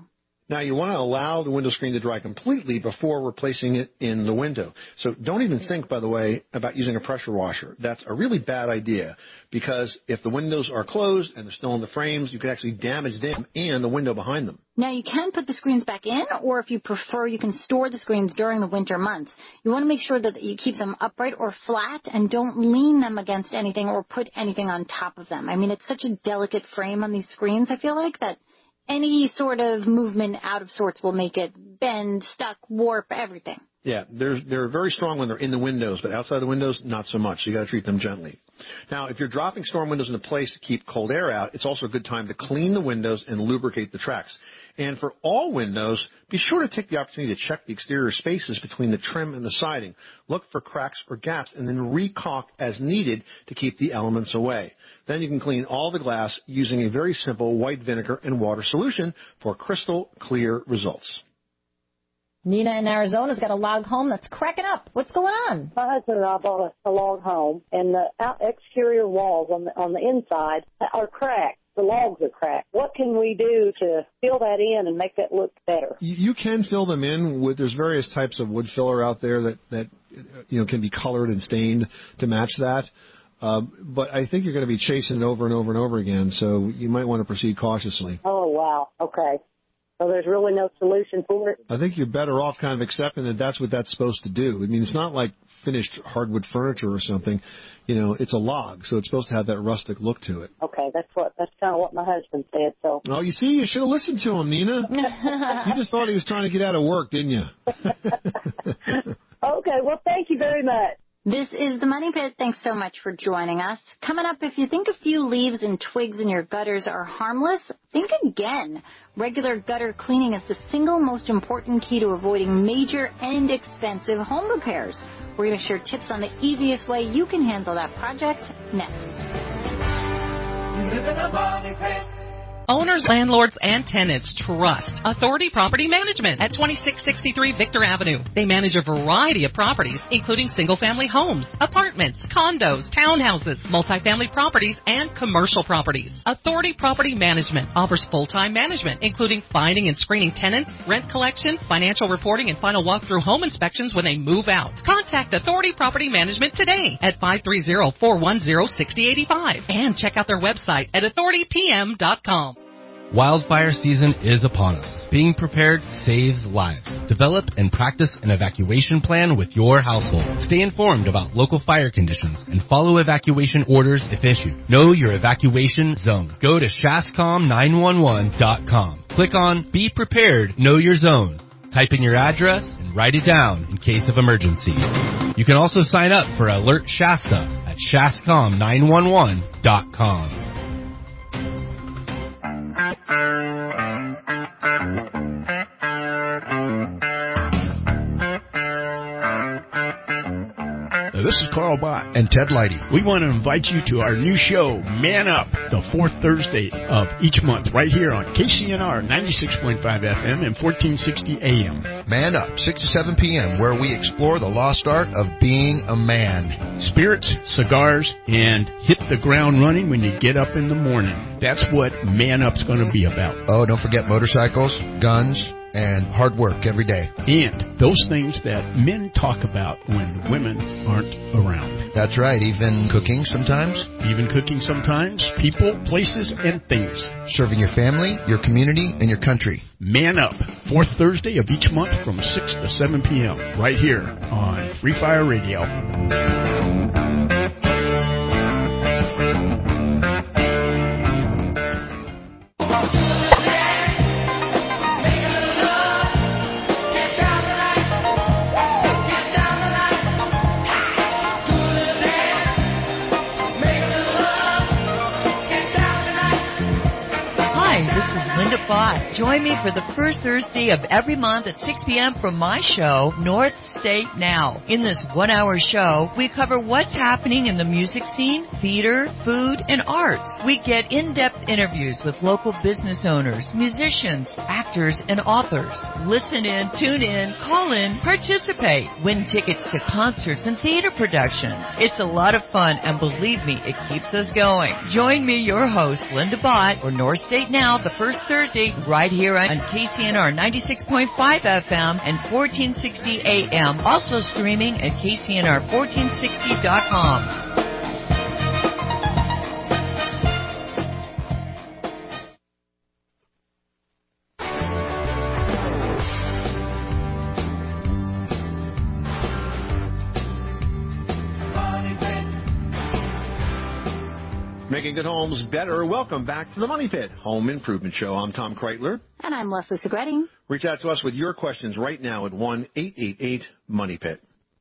Now, you want to allow the window screen to dry completely before replacing it in the window. So don't even think, by the way, about using a pressure washer. That's a really bad idea because if the windows are closed and they're still in the frames, you could actually damage them and the window behind them. Now, you can put the screens back in, or if you prefer, you can store the screens during the winter months. You want to make sure that you keep them upright or flat and don't lean them against anything or put anything on top of them. I mean, it's such a delicate frame on these screens, I feel like, that any sort of movement out of sorts will make it bend, stuck, warp, everything. Yeah, they're, they're very strong when they're in the windows, but outside the windows, not so much. So you got to treat them gently. Now, if you're dropping storm windows into place to keep cold air out, it's also a good time to clean the windows and lubricate the tracks. And for all windows, be sure to take the opportunity to check the exterior spaces between the trim and the siding. Look for cracks or gaps and then re-caulk as needed to keep the elements away. Then you can clean all the glass using a very simple white vinegar and water solution for crystal clear results. Nina in Arizona's got a log home that's cracking up. What's going on? My husband and I bought a, a log home, and the out exterior walls on the, on the inside are cracked. The logs are cracked. What can we do to fill that in and make that look better? You, you can fill them in with, there's various types of wood filler out there that, that you know, can be colored and stained to match that. Um, but I think you're going to be chasing it over and over and over again, so you might want to proceed cautiously. Oh, wow. Okay. So there's really no solution for it? I think you're better off kind of accepting that that's what that's supposed to do. I mean, it's not like finished hardwood furniture or something. You know, it's a log, so it's supposed to have that rustic look to it. Okay, that's what that's kind of what my husband said. So. Oh, you see, you should have listened to him, Nina. You just thought he was trying to get out of work, didn't you? Okay, well, thank you very much. This is the Money Pit. Thanks so much for joining us. Coming up, if you think a few leaves and twigs in your gutters are harmless, think again. Regular gutter cleaning is the single most important key to avoiding major and expensive home repairs. We're going to share tips on the easiest way you can handle that project next. You live in a money pit. Owners, landlords, and tenants trust Authority Property Management at twenty-six sixty-three Victor Avenue. They manage a variety of properties, including single-family homes, apartments, condos, townhouses, multifamily properties, and commercial properties. Authority Property Management offers full-time management, including finding and screening tenants, rent collection, financial reporting, and final walkthrough home inspections when they move out. Contact Authority Property Management today at five three zero, four one zero, six zero eight five and check out their website at authority p m dot com. Wildfire season is upon us. Being prepared saves lives. Develop and practice an evacuation plan with your household. Stay informed about local fire conditions and follow evacuation orders if issued. Know your evacuation zone. Go to shascom nine one one dot com. Click on Be Prepared, Know Your Zone. Type in your address and write it down in case of emergency. You can also sign up for Alert Shasta at shascom nine one one dot com. This is Carl Bott and Ted Leidy. We want to invite you to our new show, Man Up, the fourth Thursday of each month, right here on K C N R ninety-six point five F M and fourteen sixty A M. Man Up, six to seven P M, where we explore the lost art of being a man. Spirits, cigars, and hit the ground running when you get up in the morning. That's what Man Up's going to be about. Oh, don't forget motorcycles, guns, and hard work every day. And those things that men talk about when women aren't around. That's right, even cooking sometimes. Even cooking sometimes. People, places, and things. Serving your family, your community, and your country. Man Up, fourth Thursday of each month from six to seven P M right here on Free Fire Radio. Bott. Join me for the first Thursday of every month at six P M from my show, North State Now. In this one-hour show, we cover what's happening in the music scene, theater, food, and arts. We get in-depth interviews with local business owners, musicians, actors, and authors. Listen in, tune in, call in, participate, win tickets to concerts and theater productions. It's a lot of fun, and believe me, it keeps us going. Join me, your host, Linda Bott, for North State Now, the first Thursday right here on K C N R ninety-six point five F M and fourteen sixty A M. Also streaming at K C N R fourteen sixty dot com. Making good homes better. Welcome back to the Money Pit Home Improvement Show. I'm Tom Kreitler. And I'm Leslie Segretti. Reach out to us with your questions right now at one eight eight eight money pit.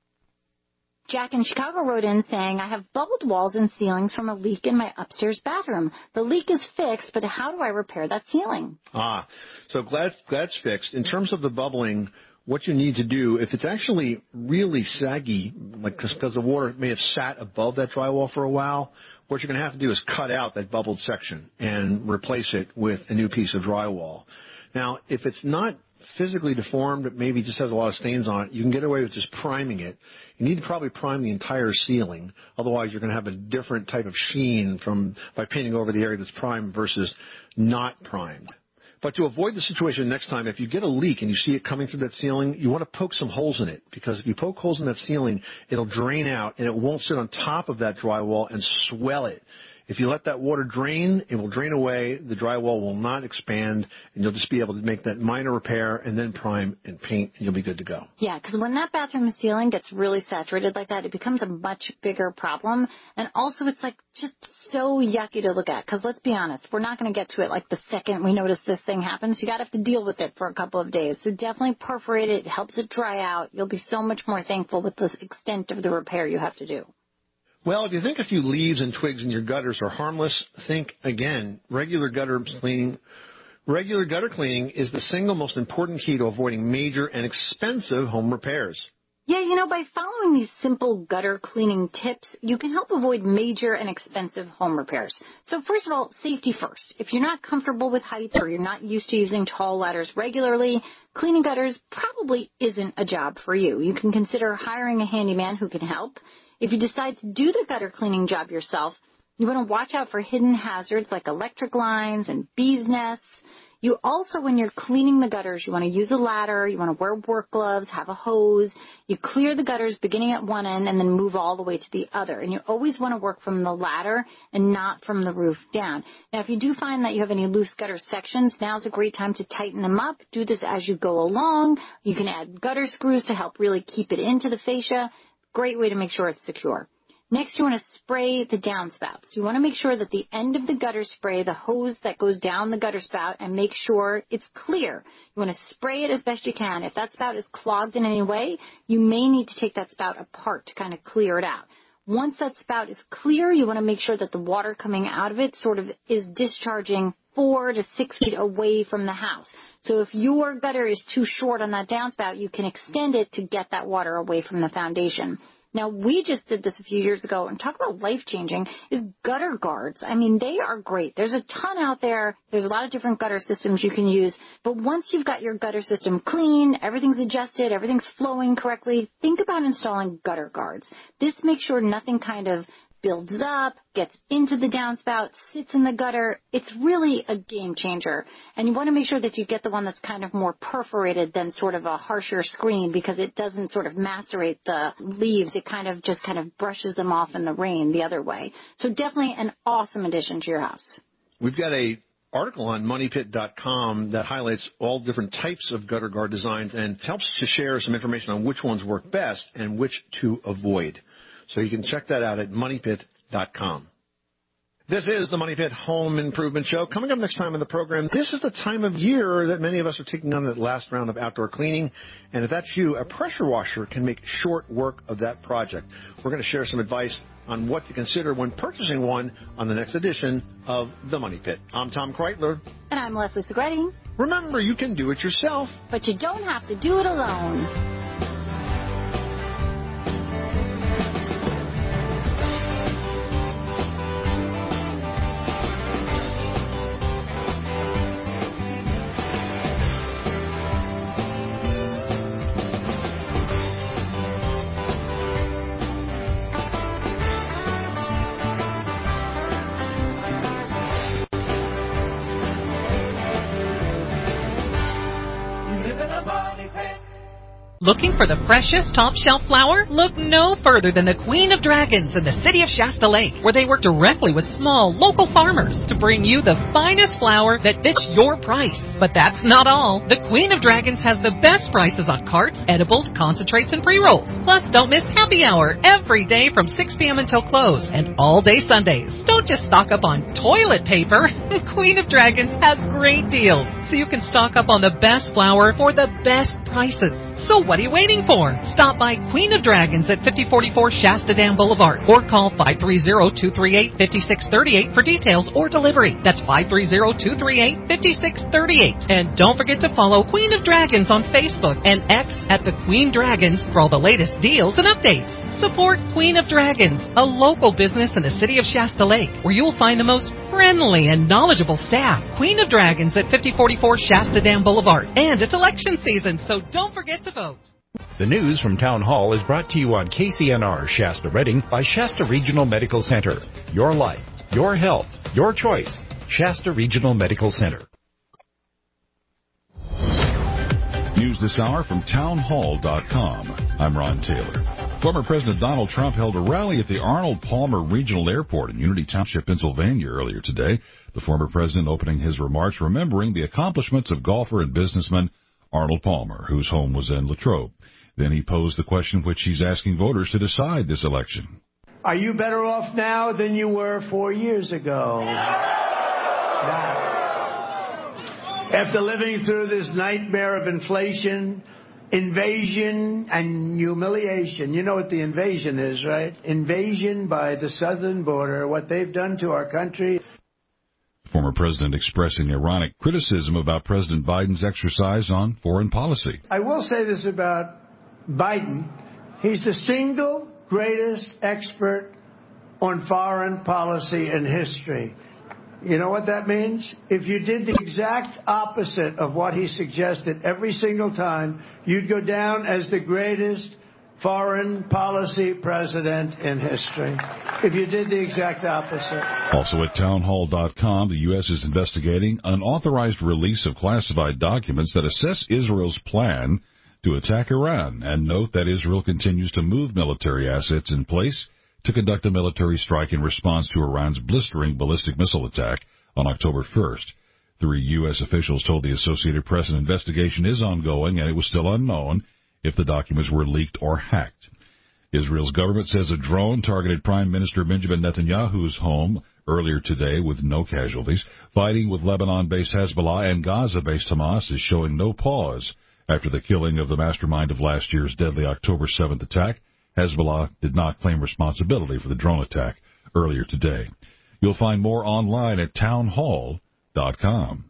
Jack in Chicago wrote in saying, I have bubbled walls and ceilings from a leak in my upstairs bathroom. The leak is fixed, but how do I repair that ceiling? Ah, so glad that's fixed. In terms of the bubbling, what you need to do, if it's actually really saggy, like because the water may have sat above that drywall for a while, what you're going to have to do is cut out that bubbled section and replace it with a new piece of drywall. Now, if it's not physically deformed, it maybe just has a lot of stains on it, you can get away with just priming it. You need to probably prime the entire ceiling. Otherwise, you're going to have a different type of sheen from by painting over the area that's primed versus not primed. But to avoid the situation next time, if you get a leak and you see it coming through that ceiling, you want to poke some holes in it, because if you poke holes in that ceiling, it'll drain out and it won't sit on top of that drywall and swell it. If you let that water drain, it will drain away, the drywall will not expand, and you'll just be able to make that minor repair and then prime and paint, and you'll be good to go. Yeah, because when that bathroom ceiling gets really saturated like that, it becomes a much bigger problem. And also it's like just so yucky to look at, because let's be honest, we're not going to get to it like the second we notice this thing happens. You got to have to deal with it for a couple of days. So definitely perforate it. It helps it dry out. You'll be so much more thankful with the extent of the repair you have to do. Well, if you think a few leaves and twigs in your gutters are harmless, think again. Regular gutter cleaning, regular gutter cleaning is the single most important key to avoiding major and expensive home repairs. Yeah, you know, by following these simple gutter cleaning tips, you can help avoid major and expensive home repairs. So first of all, safety first. If you're not comfortable with heights or you're not used to using tall ladders regularly, cleaning gutters probably isn't a job for you. You can consider hiring a handyman who can help. If you decide to do the gutter cleaning job yourself, you want to watch out for hidden hazards like electric lines and bees' nests. You also, when you're cleaning the gutters, you want to use a ladder, you want to wear work gloves, have a hose. You clear the gutters beginning at one end and then move all the way to the other. And you always want to work from the ladder and not from the roof down. Now, if you do find that you have any loose gutter sections, now's a great time to tighten them up. Do this as you go along. You can add gutter screws to help really keep it into the fascia. Great way to make sure it's secure. Next, you want to spray the downspouts. You want to make sure that the end of the gutter spray, the hose that goes down the gutter spout, and make sure it's clear. You want to spray it as best you can. If that spout is clogged in any way, you may need to take that spout apart to kind of clear it out. Once that spout is clear, you want to make sure that the water coming out of it sort of is discharging four to six feet away from the house. So if your gutter is too short on that downspout, you can extend it to get that water away from the foundation. Now, we just did this a few years ago, and talk about life-changing is gutter guards. I mean, they are great. There's a ton out there. There's a lot of different gutter systems you can use. But once you've got your gutter system clean, everything's adjusted, everything's flowing correctly, think about installing gutter guards. This makes sure nothing kind of builds up, gets into the downspout, sits in the gutter. It's really a game changer. And you want to make sure that you get the one that's kind of more perforated than sort of a harsher screen, because it doesn't sort of macerate the leaves. It kind of just kind of brushes them off in the rain the other way. So definitely an awesome addition to your house. We've got a article on money pit dot com that highlights all different types of gutter guard designs and helps to share some information on which ones work best and which to avoid. So you can check that out at money pit dot com. This is the Money Pit Home Improvement Show. Coming up next time in the program, this is the time of year that many of us are taking on that last round of outdoor cleaning. And if that's you, a pressure washer can make short work of that project. We're going to share some advice on what to consider when purchasing one on the next edition of The Money Pit. I'm Tom Kreitler. And I'm Leslie Segretti. Remember, you can do it yourself, but you don't have to do it alone. a body pit. Looking for the freshest top-shelf flour? Look no further than the Queen of Dragons in the city of Shasta Lake, where they work directly with small, local farmers to bring you the finest flour that fits your price. But that's not all. The Queen of Dragons has the best prices on carts, edibles, concentrates, and pre-rolls. Plus, don't miss happy hour every day from six p.m. until close, and all day Sundays. Don't just stock up on toilet paper. Queen of Dragons has great deals, so you can stock up on the best flour for the best prices. So what are you waiting for? Stop by Queen of Dragons at fifty forty-four Shasta Dam Boulevard or call five three zero, two three eight, five six three eight for details or delivery. That's five three zero, two three eight, five six three eight. And don't forget to follow Queen of Dragons on Facebook and X at the Queen Dragons for all the latest deals and updates. Support Queen of Dragons, a local business in the city of Shasta Lake, where you'll find the most friendly and knowledgeable staff. Queen of Dragons at fifty forty-four Shasta Dam Boulevard. And it's election season, so don't forget to vote. The news from Town Hall is brought to you on K C N R Shasta Redding by Shasta Regional Medical Center. Your life, your health, your choice. Shasta Regional Medical Center. News this hour from town hall dot com. I'm Ron Taylor. Former President Donald Trump held a rally at the Arnold Palmer Regional Airport in Unity Township, Pennsylvania earlier today. The former president opening his remarks remembering the accomplishments of golfer and businessman Arnold Palmer, whose home was in Latrobe. Then he posed the question which he's asking voters to decide this election. Are you better off now than you were four years ago? Now, after living through this nightmare of inflation, invasion, and humiliation. You know what the invasion is, right? Invasion by the southern border, what they've done to our country. Former president expressing ironic criticism about President Biden's exercise on foreign policy. I will say this about Biden. He's the single greatest expert on foreign policy in history. You know what that means? If you did the exact opposite of what he suggested every single time, you'd go down as the greatest foreign policy president in history. If you did the exact opposite. Also at town hall dot com, the U S is investigating unauthorized release of classified documents that assess Israel's plan to attack Iran, and note that Israel continues to move military assets in place to conduct a military strike in response to Iran's blistering ballistic missile attack on October first. Three U S officials told the Associated Press an investigation is ongoing and it was still unknown if the documents were leaked or hacked. Israel's government says a drone targeted Prime Minister Benjamin Netanyahu's home earlier today with no casualties. Fighting with Lebanon-based Hezbollah and Gaza-based Hamas is showing no pause after the killing of the mastermind of last year's deadly October seventh attack. Hezbollah did not claim responsibility for the drone attack earlier today. You'll find more online at town hall dot com.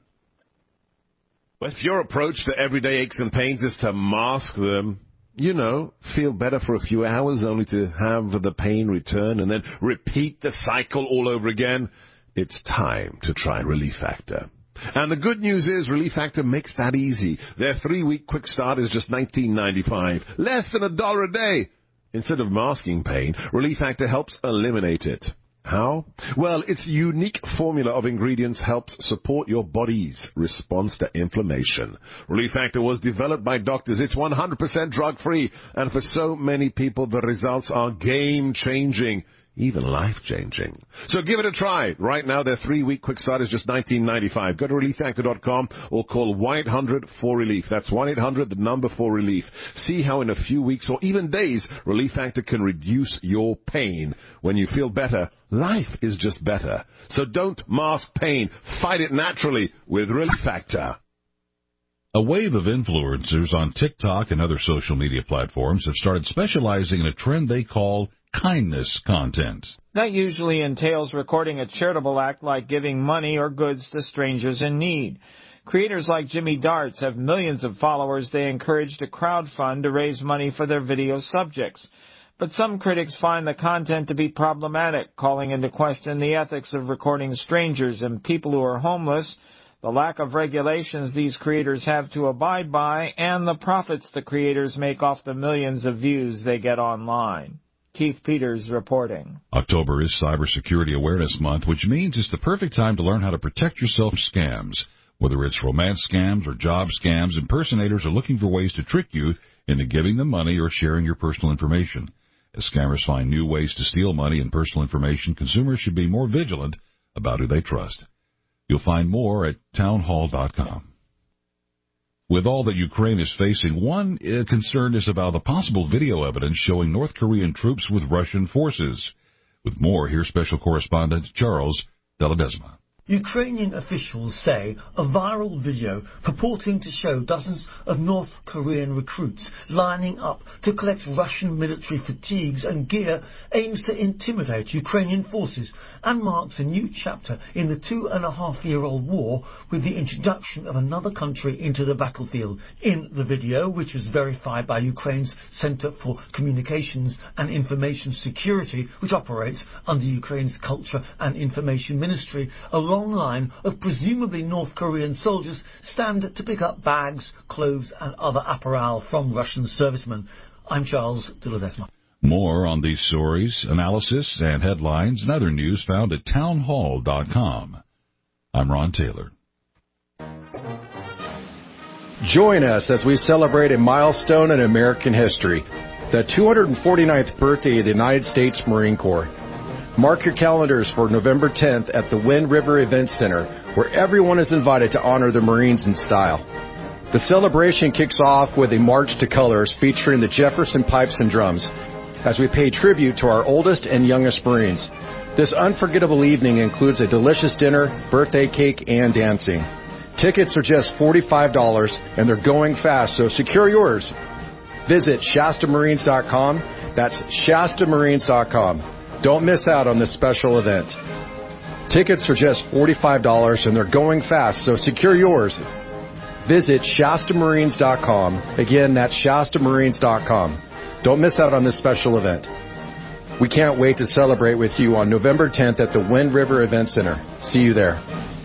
If your approach to everyday aches and pains is to mask them, you know, feel better for a few hours only to have the pain return and then repeat the cycle all over again, it's time to try Relief Factor. And the good news is Relief Factor makes that easy. Their three-week quick start is just nineteen ninety-five, less than a dollar a day. Instead of masking pain, Relief Factor helps eliminate it. How? Well, its unique formula of ingredients helps support your body's response to inflammation. Relief Factor was developed by doctors. It's one hundred percent drug-free, and for so many people, the results are game-changing, even life-changing. So give it a try. Right now, their three-week quick start is just nineteen ninety-five. Go to relief factor dot com or call one eight hundred four relief. That's one eight hundred, the number for relief. See how in a few weeks or even days, Relief Factor can reduce your pain. When you feel better, life is just better. So don't mask pain. Fight it naturally with Relief Factor. A wave of influencers on TikTok and other social media platforms have started specializing in a trend they call kindness content. That usually entails recording a charitable act like giving money or goods to strangers in need. Creators like Jimmy Darts have millions of followers they encourage to crowdfund to raise money for their video subjects. But some critics find the content to be problematic, calling into question the ethics of recording strangers and people who are homeless, the lack of regulations these creators have to abide by, and the profits the creators make off the millions of views they get online. Keith Peters reporting. October is Cybersecurity Awareness Month, which means it's the perfect time to learn how to protect yourself from scams. Whether it's romance scams or job scams, impersonators are looking for ways to trick you into giving them money or sharing your personal information. As scammers find new ways to steal money and personal information, consumers should be more vigilant about who they trust. You'll find more at townhall dot com. With all that Ukraine is facing, one uh, concern is about the possible video evidence showing North Korean troops with Russian forces. With more, here's Special Correspondent Charles Deladesma. Ukrainian officials say a viral video purporting to show dozens of North Korean recruits lining up to collect Russian military fatigues and gear aims to intimidate Ukrainian forces and marks a new chapter in the two and a half year old war with the introduction of another country into the battlefield. In the video, which was verified by Ukraine's Center for Communications and Information Security, which operates under Ukraine's Culture and Information Ministry, a long line of presumably North Korean soldiers stand to pick up bags, clothes and other apparel from Russian servicemen. I'm Charles de Ledesma. More on these stories, analysis, and headlines and other news found at townhall dot com. I'm Ron Taylor. Join us as we celebrate a milestone in American history, the two hundred forty-ninth birthday of the United States Marine Corps. Mark your calendars for November tenth at the Wind River Event Center, where everyone is invited to honor the Marines in style. The celebration kicks off with a March to Colors featuring the Jefferson Pipes and Drums, as we pay tribute to our oldest and youngest Marines. This unforgettable evening includes a delicious dinner, birthday cake, and dancing. Tickets are just forty-five dollars, and they're going fast, so secure yours. Visit Shasta Marines dot com. That's Shasta Marines dot com. Don't miss out on this special event. Tickets are just forty-five dollars, and they're going fast, so secure yours. Visit Shasta Marines dot com. Again, that's Shasta Marines dot com. Don't miss out on this special event. We can't wait to celebrate with you on November tenth at the Wind River Event Center. See you there.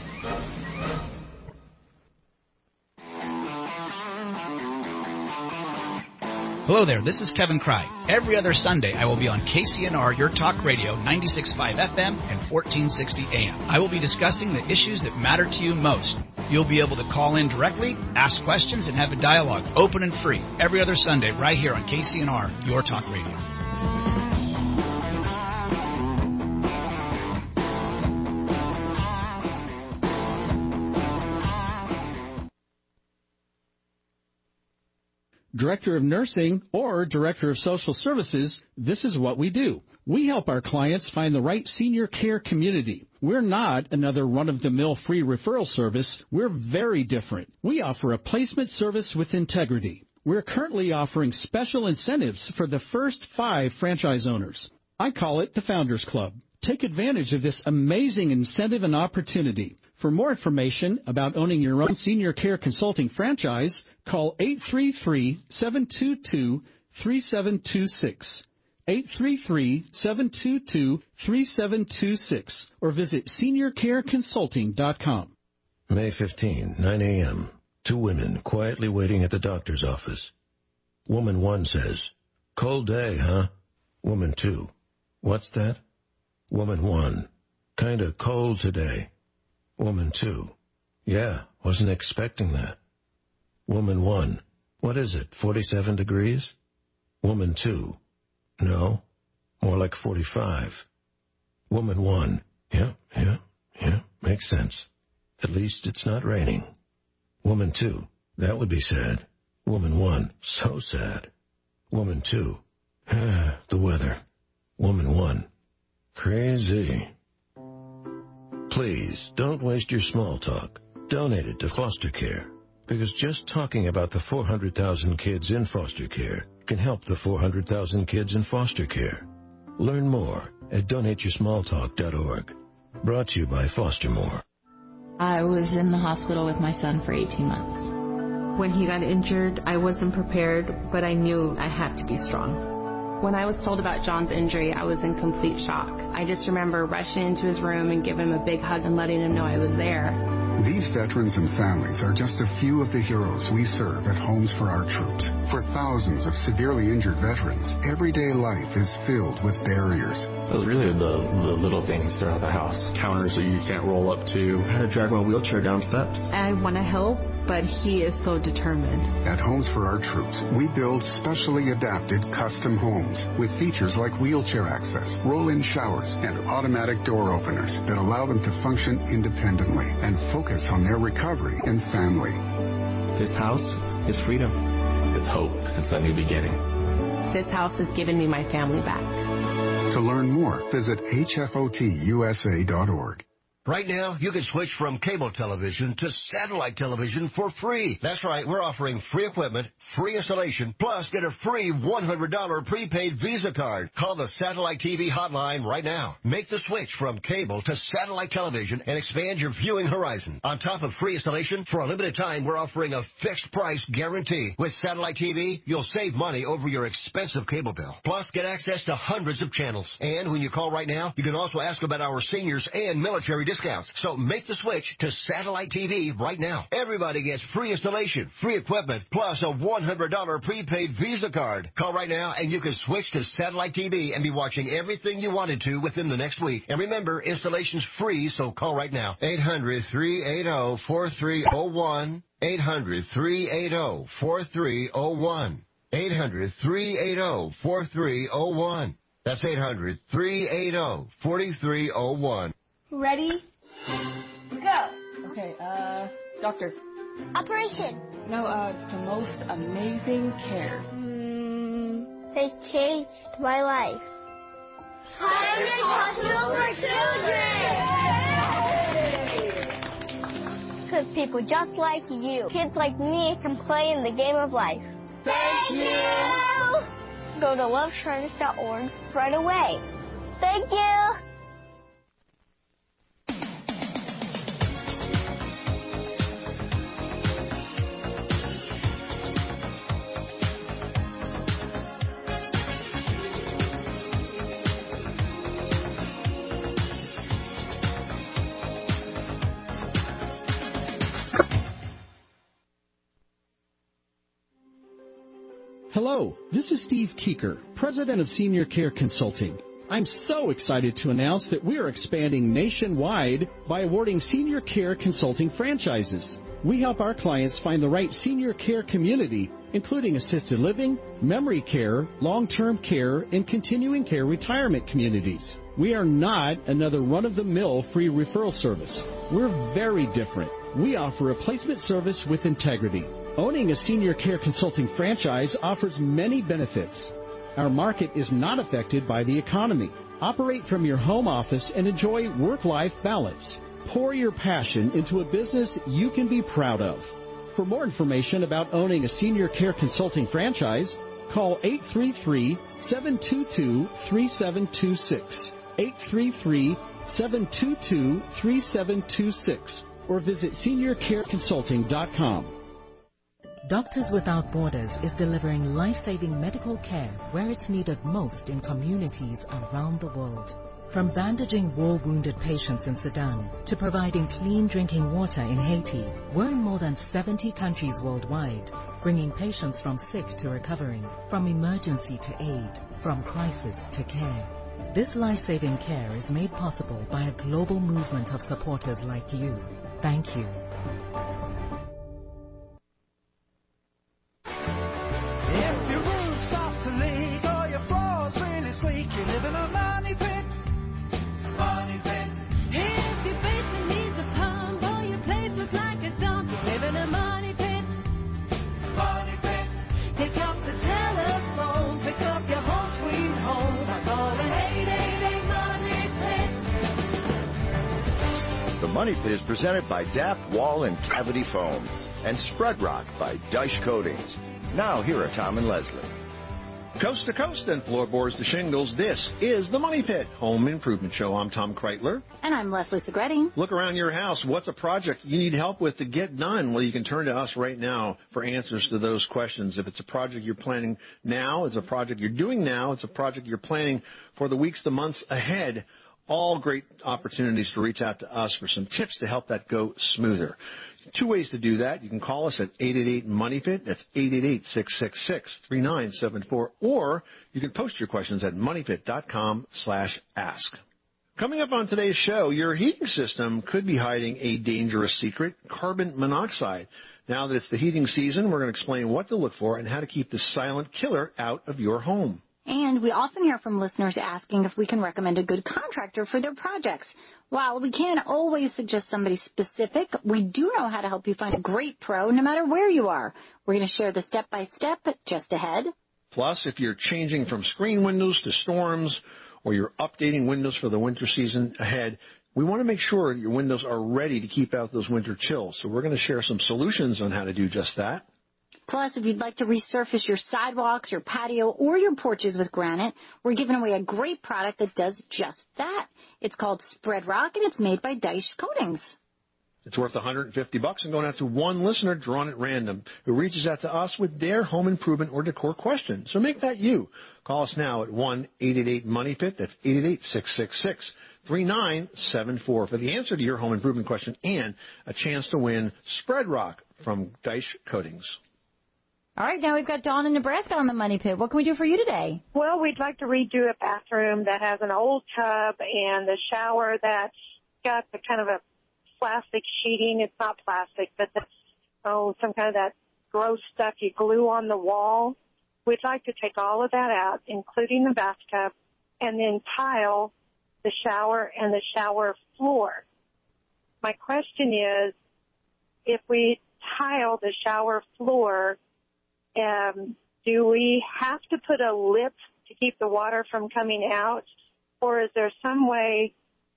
Hello there, this is Kevin Cry. Every other Sunday, I will be on K C N R, Your Talk Radio, ninety-six point five F M and fourteen sixty A M. I will be discussing the issues that matter to you most. You'll be able to call in directly, ask questions, and have a dialogue, open and free, every other Sunday right here on K C N R, Your Talk Radio. Director of Nursing or Director of Social Services, this is what we do. We help our clients find the right senior care community. We're not another run-of-the-mill free referral service. We're very different. We offer a placement service with integrity. We're currently offering special incentives for the first five franchise owners. I call it the Founders Club. Take advantage of this amazing incentive and opportunity. For more information about owning your own senior care consulting franchise, call eight three three, seven two two, three seven two six, eight three three, seven two two, three seven two six, or visit senior care consulting dot com. May fifteenth, nine A M Two women quietly waiting at the doctor's office. Woman one says, "Cold day, huh?" Woman two, "What's that?" Woman one, "Kinda cold today." Woman two, "Yeah, wasn't expecting that." Woman one, "What is it, forty-seven degrees?" Woman two, "No, more like forty-five." Woman one, "Yeah, yeah, yeah, makes sense. At least it's not raining." Woman two, "That would be sad." Woman one, "So sad." Woman two, "Ah, the weather." Woman one, "Crazy." Please, don't waste your small talk. Donate it to foster care. Because just talking about the four hundred thousand kids in foster care can help the four hundred thousand kids in foster care. Learn more at donate your small talk dot org. Brought to you by Foster More. I was in the hospital with my son for eighteen months. When he got injured, I wasn't prepared, but I knew I had to be strong. When I was told about John's injury, I was in complete shock. I just remember rushing into his room and giving him a big hug and letting him know I was there. These veterans and families are just a few of the heroes we serve at Homes for Our Troops. For thousands of severely injured veterans, everyday life is filled with barriers. It was really the, the little things throughout the house. Counters that you can't roll up to. How to drag my wheelchair down steps. I want to help, but he is so determined. At Homes for Our Troops, we build specially adapted custom homes with features like wheelchair access, roll-in showers, and automatic door openers that allow them to function independently and focus on their recovery and family. This house is freedom. It's hope. It's a new beginning. This house has given me my family back. To learn more, visit H F O T U S A dot org. Right now, you can switch from cable television to satellite television for free. That's right, we're offering free equipment, free installation, plus get a free one hundred dollars prepaid Visa card. Call the Satellite T V hotline right now. Make the switch from cable to satellite television and expand your viewing horizon. On top of free installation, for a limited time, we're offering a fixed price guarantee. With Satellite T V, you'll save money over your expensive cable bill. Plus, get access to hundreds of channels. And when you call right now, you can also ask about our seniors and military discounts. So make the switch to Satellite T V right now. Everybody gets free installation, free equipment, plus a one hundred dollars prepaid Visa card. Call right now and you can switch to Satellite T V and be watching everything you wanted to within the next week. And remember, installation's free, so call right now. eight hundred, three eight zero, four three zero one. eight hundred, three eight zero, four three zero one. eight hundred, three eight zero, four three zero one. That's eight hundred, three eight zero, four three zero one. Ready? Go. Okay, uh, doctor. Operation. No, uh, the most amazing care. Mm, they changed my life. Higher Hospital for Children! Because people just like you, kids like me, can play in the game of life. Thank you! Go to love shriners dot org right away. Thank you! Hello, this is Steve Keeker, President of Senior Care Consulting. I'm so excited to announce that we are expanding nationwide by awarding Senior Care Consulting franchises. We help our clients find the right senior care community, including assisted living, memory care, long-term care, and continuing care retirement communities. We are not another run-of-the-mill free referral service. We're very different. We offer a placement service with integrity. Owning a Senior Care Consulting franchise offers many benefits. Our market is not affected by the economy. Operate from your home office and enjoy work-life balance. Pour your passion into a business you can be proud of. For more information about owning a Senior Care Consulting franchise, call eight three three, seven two two, three seven two six, eight three three, seven two two, three seven two six, or visit senior care consulting dot com. Doctors Without Borders is delivering life-saving medical care where it's needed most in communities around the world. From bandaging war-wounded patients in Sudan to providing clean drinking water in Haiti, we're in more than seventy countries worldwide, bringing patients from sick to recovering, from emergency to aid, from crisis to care. This life-saving care is made possible by a global movement of supporters like you. Thank you. If your roof starts to leak or your floor's really squeaky, you live in a money pit. Money pit. If your basement needs a pump or your place looks like a dump, you live in a money pit. Money pit. Pick up the telephone, pick up your home sweet home by calling eight eight eight Money Pit. The Money Pit is presented by D A P Wall and Cavity Foam and Spread Rock by Dyche Coatings. Now, here are Tom and Leslie. Coast to coast and floorboards to shingles, this is the Money Pit Home Improvement Show. I'm Tom Kreitler. And I'm Leslie Segretti. Look around your house. What's a project you need help with to get done? Well, you can turn to us right now for answers to those questions. If it's a project you're planning now, it's a project you're doing now, it's a project you're planning for the weeks, the months ahead. all great opportunities to reach out to us for some tips to help that go smoother. Two ways to do that. You can call us at eight eight eight, money pit. That's eight eight eight, six six six, three nine seven four. Or you can post your questions at moneypit.com slash ask. Coming up on today's show, your heating system could be hiding a dangerous secret, carbon monoxide. Now that it's the heating season, we're going to explain what to look for and how to keep this silent killer out of your home. And we often hear from listeners asking if we can recommend a good contractor for their projects. While we can't always suggest somebody specific, we do know how to help you find a great pro no matter where you are. We're going to share the step-by-step just ahead. Plus, if you're changing from screen windows to storms or you're updating windows for the winter season ahead, we want to make sure your windows are ready to keep out those winter chills. So we're going to share some solutions on how to do just that. Plus, if you'd like to resurface your sidewalks, your patio, or your porches with granite, we're giving away a great product that does just that. It's called Spread Rock, and it's made by Dyche Coatings. It's worth one hundred fifty bucks and going out to one listener drawn at random who reaches out to us with their home improvement or decor question. So make that you. Call us now at one eight eight eight, money pit. That's eight eight eight, six six six, three nine seven four for the answer to your home improvement question and a chance to win Spread Rock from Dyche Coatings. All right, now we've got Dawn in Nebraska on the Money Pit. What can we do for you today? Well, we'd like to redo a bathroom that has an old tub and a shower that's got the kind of a plastic sheeting. It's not plastic, but the, oh, some kind of that gross stuff you glue on the wall. We'd like to take all of that out, including the bathtub, and then tile the shower and the shower floor. My question is, if we tile the shower floor, Um, do we have to put a lip to keep the water from coming out? Or is there some way,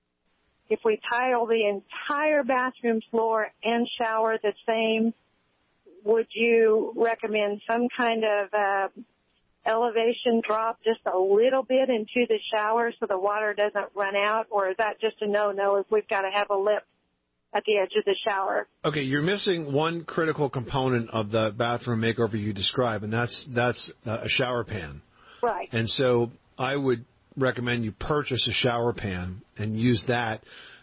if we tile the entire bathroom floor and shower the same, would you recommend some kind of uh, elevation drop just a little bit into the shower so the water doesn't run out? Or is that just a no-no if we've got to have a lip at the edge of the shower? Okay, you're missing one critical component of the bathroom makeover you describe, and that's that's uh, a shower pan. Right. And so I would recommend you purchase a shower pan and use that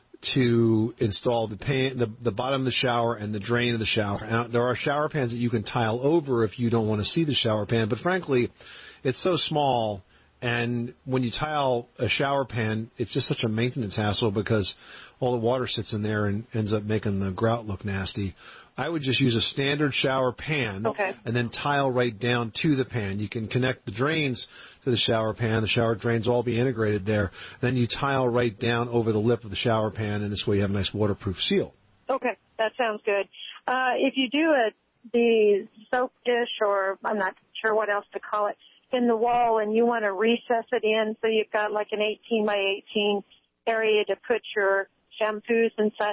to install the pan, the, the bottom of the shower and the drain of the shower. Now, there are shower pans that you can tile over if you don't want to see the shower pan, but frankly, it's so small. And when you tile a shower pan, it's just such a maintenance hassle because all the water sits in there and ends up making the grout look nasty. I would just use a standard shower pan okay. and then tile right down to the pan. You can connect the drains to the shower pan. The shower drains all be integrated there. Then you tile right down over the lip of the shower pan, and this way you have a nice waterproof seal. Okay, that sounds good. Uh, if you do a, the soap dish, or I'm not sure what else to call it, in the wall, and you want to recess it in so you've got like an eighteen by eighteen area to put your shampoos and such,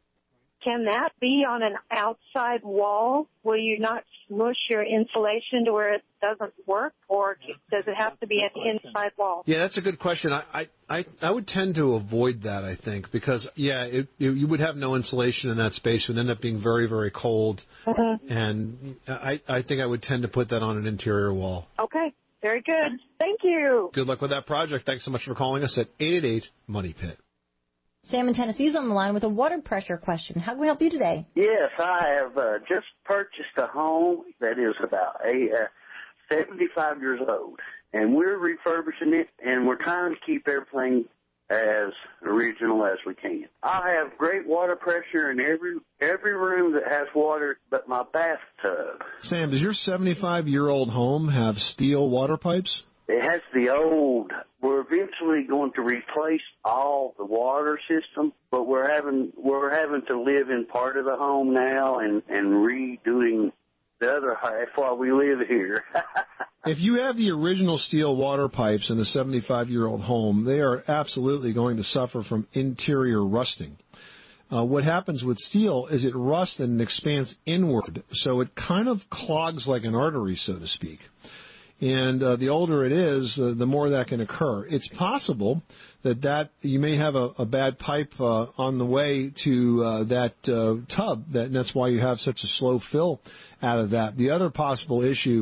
can that be on an outside wall? Will you not smush your insulation to where it doesn't work, or does it have to be an inside wall? Yeah, that's a good question. I I, I would tend to avoid that, I think, because, yeah, it, it, you would have no insulation in that space. It would end up being very, very cold, mm-hmm. and I, I think I would tend to put that on an interior wall. Okay, very good. Thank you. Good luck with that project. Thanks so much for calling us at eight eight eight, money pit. Sam in Tennessee is on the line with a water pressure question. How can we help you today? Yes, I have uh, just purchased a home that is about a, uh, seventy-five years old, and we're refurbishing it, and we're trying to keep everything as original as we can. I have great water pressure in every every room that has water but my bathtub. Sam, does your seventy-five-year-old home have steel water pipes? It has the old. We're eventually going to replace all the water system, but we're having we're having to live in part of the home now and, and redoing the other half while we live here. If you have the original steel water pipes in a seventy-five-year-old home, they are absolutely going to suffer from interior rusting. Uh, what happens with steel is it rusts and expands inward, so it kind of clogs like an artery, so to speak. And uh, the older it is, uh, the more that can occur. It's possible that, that you may have a, a bad pipe uh, on the way to uh, that uh, tub, that, and that's why you have such a slow fill out of that. The other possible issue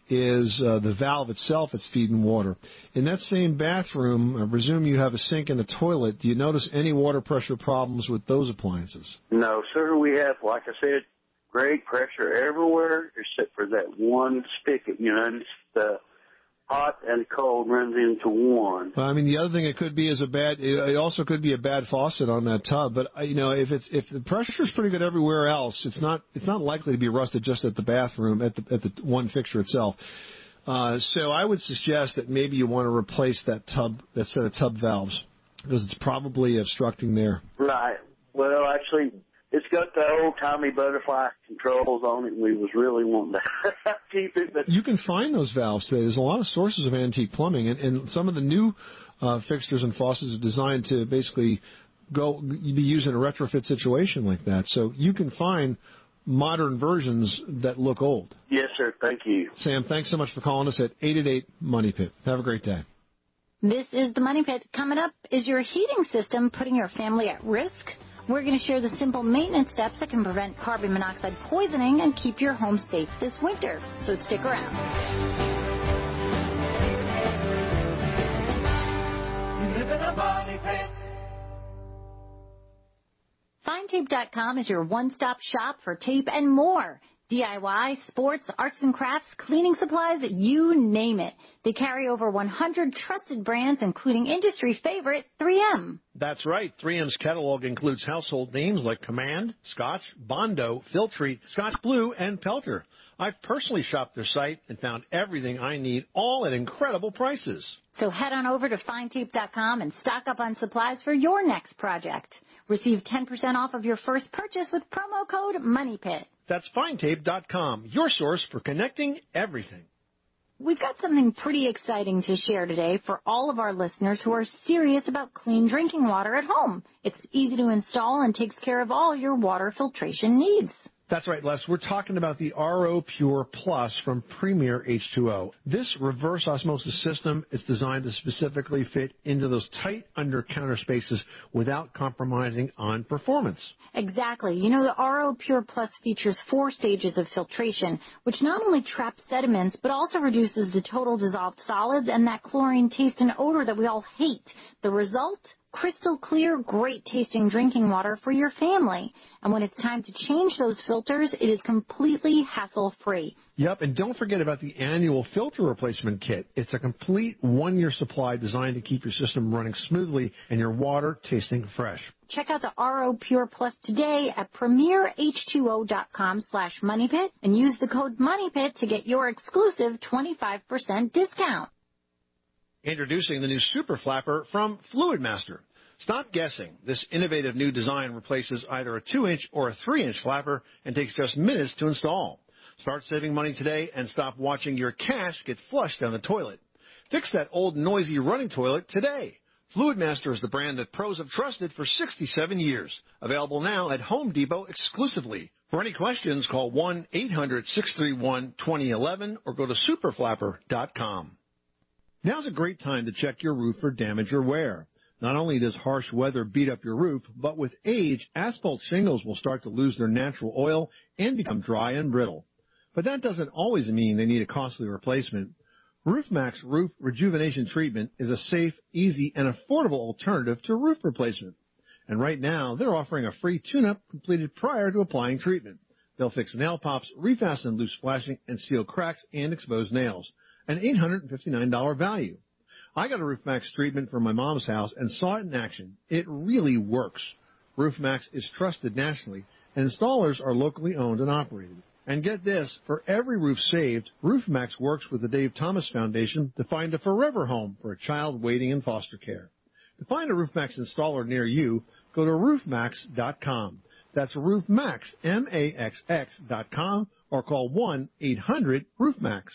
is uh, the valve itself that's feeding water. In that same bathroom, I presume you have a sink and a toilet. Do you notice any water pressure problems with those appliances? No, sir. We have, like I said, great pressure everywhere except for that one spigot. You know, and it's the hot and cold runs into one. Well, I mean, the other thing it could be is a bad. It also could be a bad faucet on that tub. But you know, if it's if the pressure is pretty good everywhere else, it's not it's not likely to be rusted just at the bathroom at the at the one fixture itself. Uh, so I would suggest that maybe you want to replace that tub that set of tub valves because it's probably obstructing there. Right. Well, actually, it's got the old-timey butterfly controls on it, and we was really wanting to keep it. But you can find those valves today. There's a lot of sources of antique plumbing, and, and some of the new uh, fixtures and faucets are designed to basically go be used in a retrofit situation like that. So you can find modern versions that look old. Yes, sir. Thank you. Sam, thanks so much for calling us at eight eight eight, Money Pit. Have a great day. This is the Money Pit. Coming up, is your heating system putting your family at risk? We're going to share the simple maintenance steps that can prevent carbon monoxide poisoning and keep your home safe this winter. So stick around. You live in a money pit. Find Tape dot com is your one-stop shop for tape and more. D I Y, sports, arts and crafts, cleaning supplies, you name it. They carry over one hundred trusted brands, including industry favorite three M. That's right. three M's catalog includes household names like Command, Scotch, Bondo, Filtrete, Scotch Blue, and Pelter. I've personally shopped their site and found everything I need, all at incredible prices. So head on over to Find Tape dot com and stock up on supplies for your next project. Receive ten percent off of your first purchase with promo code MONEYPIT. That's Find Tape dot com, your source for connecting everything. We've got something pretty exciting to share today for all of our listeners who are serious about clean drinking water at home. It's easy to install and takes care of all your water filtration needs. That's right, Les. We're talking about the R O Pure Plus from Premier H two O. This reverse osmosis system is designed to specifically fit into those tight under-counter spaces without compromising on performance. Exactly. You know, the R O Pure Plus features four stages of filtration, which not only traps sediments, but also reduces the total dissolved solids and that chlorine taste and odor that we all hate. The result? Crystal clear, great-tasting drinking water for your family. And when it's time to change those filters, it is completely hassle-free. Yep, and don't forget about the annual filter replacement kit. It's a complete one-year supply designed to keep your system running smoothly and your water tasting fresh. Check out the R O Pure Plus today at premier h two o dot com slash moneypit and use the code MONEYPIT to get your exclusive twenty-five percent discount. Introducing the new Super Flapper from Fluid Master. Stop guessing. This innovative new design replaces either a two inch or a three inch flapper and takes just minutes to install. Start saving money today and stop watching your cash get flushed down the toilet. Fix that old noisy running toilet today. Fluid Master is the brand that pros have trusted for sixty-seven years. Available now at Home Depot exclusively. For any questions, call one eight hundred six three one two zero one one or go to super flapper dot com. Now's a great time to check your roof for damage or wear. Not only does harsh weather beat up your roof, but with age, asphalt shingles will start to lose their natural oil and become dry and brittle. But that doesn't always mean they need a costly replacement. RoofMax Roof Rejuvenation Treatment is a safe, easy, and affordable alternative to roof replacement. And right now, they're offering a free tune-up completed prior to applying treatment. They'll fix nail pops, refasten loose flashing, and seal cracks and exposed nails. An eight hundred fifty-nine dollars value. I got a RoofMax treatment for my mom's house and saw it in action. It really works. RoofMax is trusted nationally, and installers are locally owned and operated. And get this, for every roof saved, RoofMax works with the Dave Thomas Foundation to find a forever home for a child waiting in foster care. To find a RoofMax installer near you, go to roof max dot com. That's RoofMax, M A X X dot com, or call one eight hundred roof max.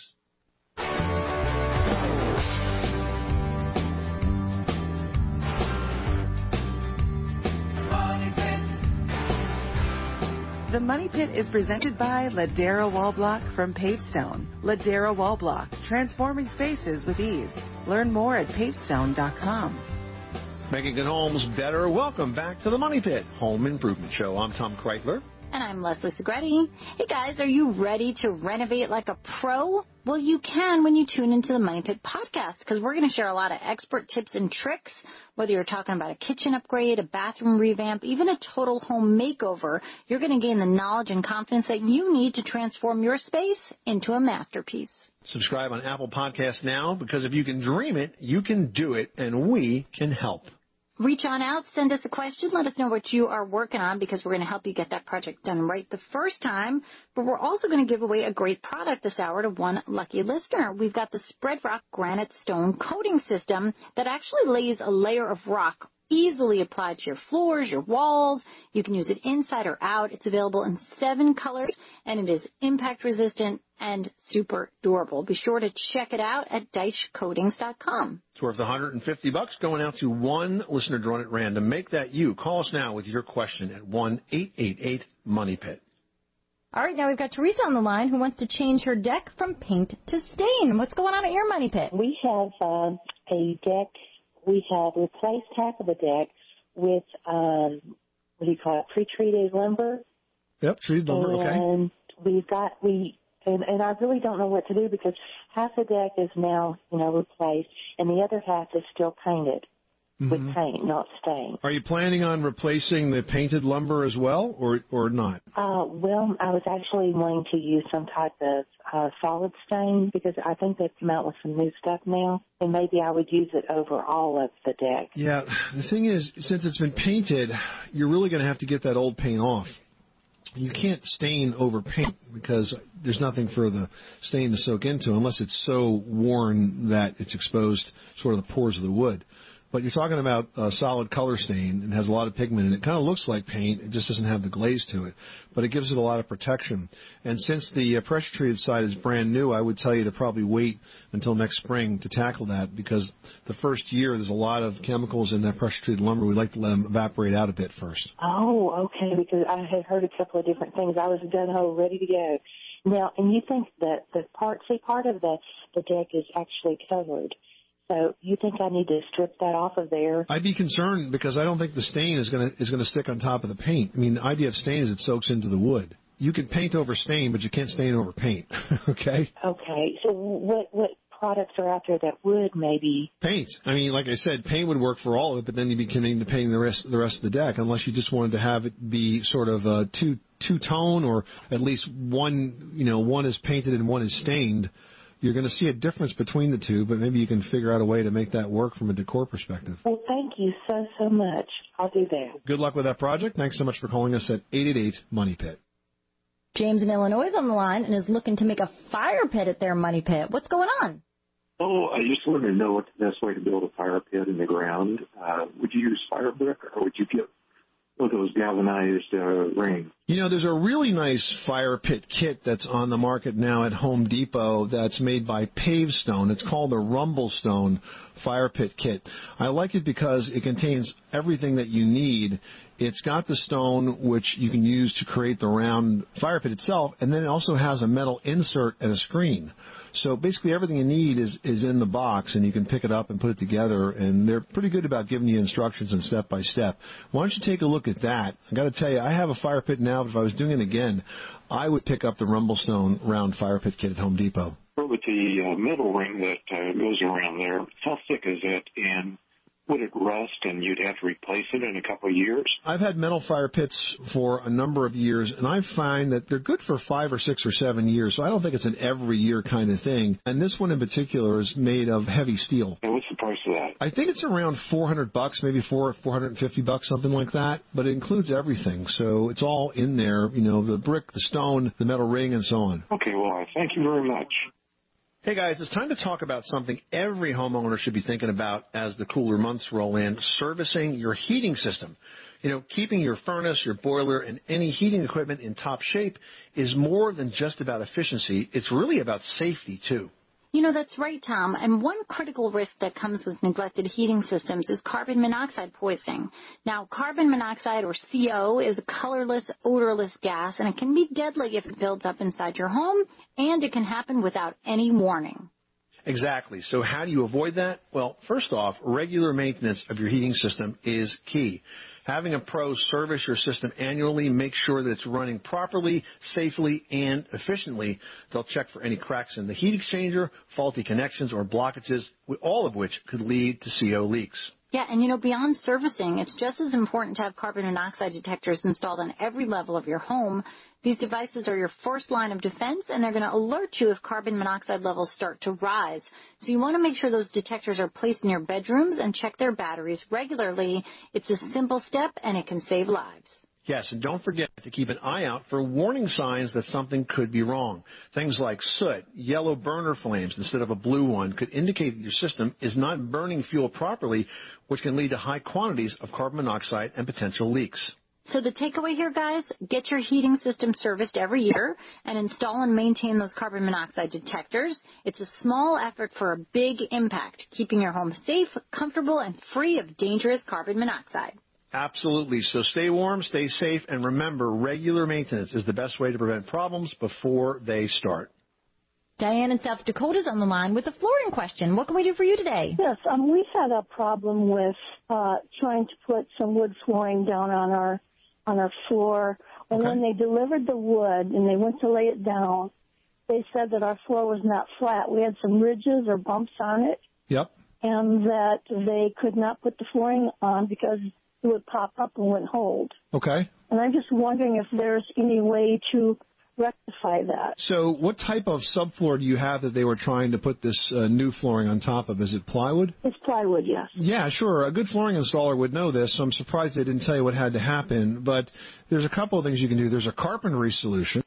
The Money Pit is presented by Ladera Wall Block from Pavestone. Ladera Wall Block, transforming spaces with ease. Learn more at pavestone dot com. Making good homes better. Welcome back to the Money Pit Home Improvement Show. I'm Tom Kreitler. And I'm Leslie Segretti. Hey guys, are you ready to renovate like a pro? Well, you can when you tune into the Money Pit podcast, because we're going to share a lot of expert tips and tricks. Whether you're talking about a kitchen upgrade, a bathroom revamp, even a total home makeover, you're going to gain the knowledge and confidence that you need to transform your space into a masterpiece. Subscribe on Apple Podcasts now, because if you can dream it, you can do it, and we can help. Reach on out, send us a question, let us know what you are working on, because we're going to help you get that project done right the first time. But we're also going to give away a great product this hour to one lucky listener. We've got the Spread Rock Granite Stone Coating System that actually lays a layer of rock easily applied to your floors, your walls. You can use it inside or out. It's available in seven colors, and it is impact resistant and super durable. Be sure to check it out at Deitsch Coatings dot com. It's worth one hundred fifty bucks, going out to one listener drawn at random. Make that you. Call us now with your question at one eight eight eight money pit. All right, now we've got Teresa on the line who wants to change her deck from paint to stain. What's going on at your Money Pit? We have uh, a deck. We have replaced half of the deck with, um, what do you call it, pre-treated lumber. Yep, treated lumber, okay. And we've got, we, and, and I really don't know what to do, because half the deck is now, you know, replaced, and the other half is still painted mm-hmm. with paint, not stain. Are you planning on replacing the painted lumber as well, or or not? Uh, well, I was actually wanting to use some type of uh, solid stain, because I think they've come out with some new stuff now, and maybe I would use it over all of the deck. Yeah, the thing is, since it's been painted, you're really going to have to get that old paint off. You can't stain over paint, because there's nothing for the stain to soak into unless it's so worn that it's exposed sort of the pores of the wood. But you're talking about a solid color stain and has a lot of pigment in it. It kind of looks like paint. It just doesn't have the glaze to it. But it gives it a lot of protection. And since the uh, pressure-treated side is brand new, I would tell you to probably wait until next spring to tackle that, because the first year there's a lot of chemicals in that pressure-treated lumber. We like to let them evaporate out a bit first. Oh, okay, because I had heard a couple of different things. I was gung-ho, ready to go. Now, and you think that the part, see, part of the, the deck is actually covered. So you think I need to strip that off of there? I'd be concerned, because I don't think the stain is going to is going to stick on top of the paint. I mean, the idea of stain is it soaks into the wood. You can paint over stain, but you can't stain over paint. Okay? Okay. So what what products are out there that would maybe? Paint. I mean, like I said, paint would work for all of it, but then you'd be committing to painting the rest the rest of the deck, unless you just wanted to have it be sort of a two two tone, or at least one you know one is painted and one is stained. You're going to see a difference between the two, but maybe you can figure out a way to make that work from a decor perspective. Well, thank you so, so much. I'll do that. Good luck with that project. Thanks so much for calling us at eight eight eight money pit. James in Illinois is on the line and is looking to make a fire pit at their Money Pit. What's going on? Oh, I just wanted to know what the best way to build a fire pit in the ground. Uh, would you use fire brick, or would you get one of those galvanized uh, rings? You know, there's a really nice fire pit kit that's on the market now at Home Depot that's made by Pavestone. It's called the Rumblestone Fire Pit Kit. I like it because it contains everything that you need. It's got the stone, which you can use to create the round fire pit itself, and then it also has a metal insert and a screen. So basically everything you need is, is in the box, and you can pick it up and put it together, and they're pretty good about giving you instructions and step by step. Why don't you take a look at that? I got to tell you, I have a fire pit now, but if I was doing it again, I would pick up the Rumblestone round fire pit kit at Home Depot. With the uh, metal ring that uh, goes around there, how thick is it, and would it rust and you'd have to replace it in a couple of years? I've had metal fire pits for a number of years, and I find that they're good for five or six or seven years, so I don't think it's an every year kind of thing. And this one in particular is made of heavy steel. And what's the price of that? I think it's around four hundred bucks, maybe four, four hundred fifty bucks, something like that, but it includes everything. So it's all in there, you know, the brick, the stone, the metal ring, and so on. Okay, well, I thank you very much. Hey guys, it's time to talk about something every homeowner should be thinking about as the cooler months roll in: servicing your heating system. You know, keeping your furnace, your boiler, and any heating equipment in top shape is more than just about efficiency. It's really about safety, too. You know, that's right, Tom. And one critical risk that comes with neglected heating systems is carbon monoxide poisoning. Now, carbon monoxide, or C O, is a colorless, odorless gas, and it can be deadly if it builds up inside your home, and it can happen without any warning. Exactly. So how do you avoid that? Well, first off, regular maintenance of your heating system is key. Having a pro service your system annually, make sure that it's running properly, safely, and efficiently. They'll check for any cracks in the heat exchanger, faulty connections, or blockages, all of which could lead to C O leaks. Yeah, and you know, beyond servicing, it's just as important to have carbon monoxide detectors installed on every level of your home. These devices are your first line of defense, and they're going to alert you if carbon monoxide levels start to rise. So you want to make sure those detectors are placed in your bedrooms and check their batteries regularly. It's a simple step, and it can save lives. Yes, and don't forget to keep an eye out for warning signs that something could be wrong. Things like soot, yellow burner flames instead of a blue one could indicate that your system is not burning fuel properly, which can lead to high quantities of carbon monoxide and potential leaks. So the takeaway here, guys, get your heating system serviced every year and install and maintain those carbon monoxide detectors. It's a small effort for a big impact, keeping your home safe, comfortable, and free of dangerous carbon monoxide. Absolutely. So stay warm, stay safe, and remember, regular maintenance is the best way to prevent problems before they start. Diane in South Dakota is on the line with a flooring question. What can we do for you today? Yes, um, we had a problem with uh, trying to put some wood flooring down on our on our floor. And Okay. when they delivered the wood and they went to lay it down, they said that our floor was not flat. We had some ridges or bumps on it, Yep. and that they could not put the flooring on because it would pop up and wouldn't hold. Okay. And I'm just wondering if there's any way to rectify that. So what type of subfloor do you have that they were trying to put this uh, new flooring on top of? Is it plywood? It's plywood, yes. Yeah, sure. A good flooring installer would know this, so I'm surprised they didn't tell you what had to happen. But there's a couple of things you can do. There's a carpentry solution.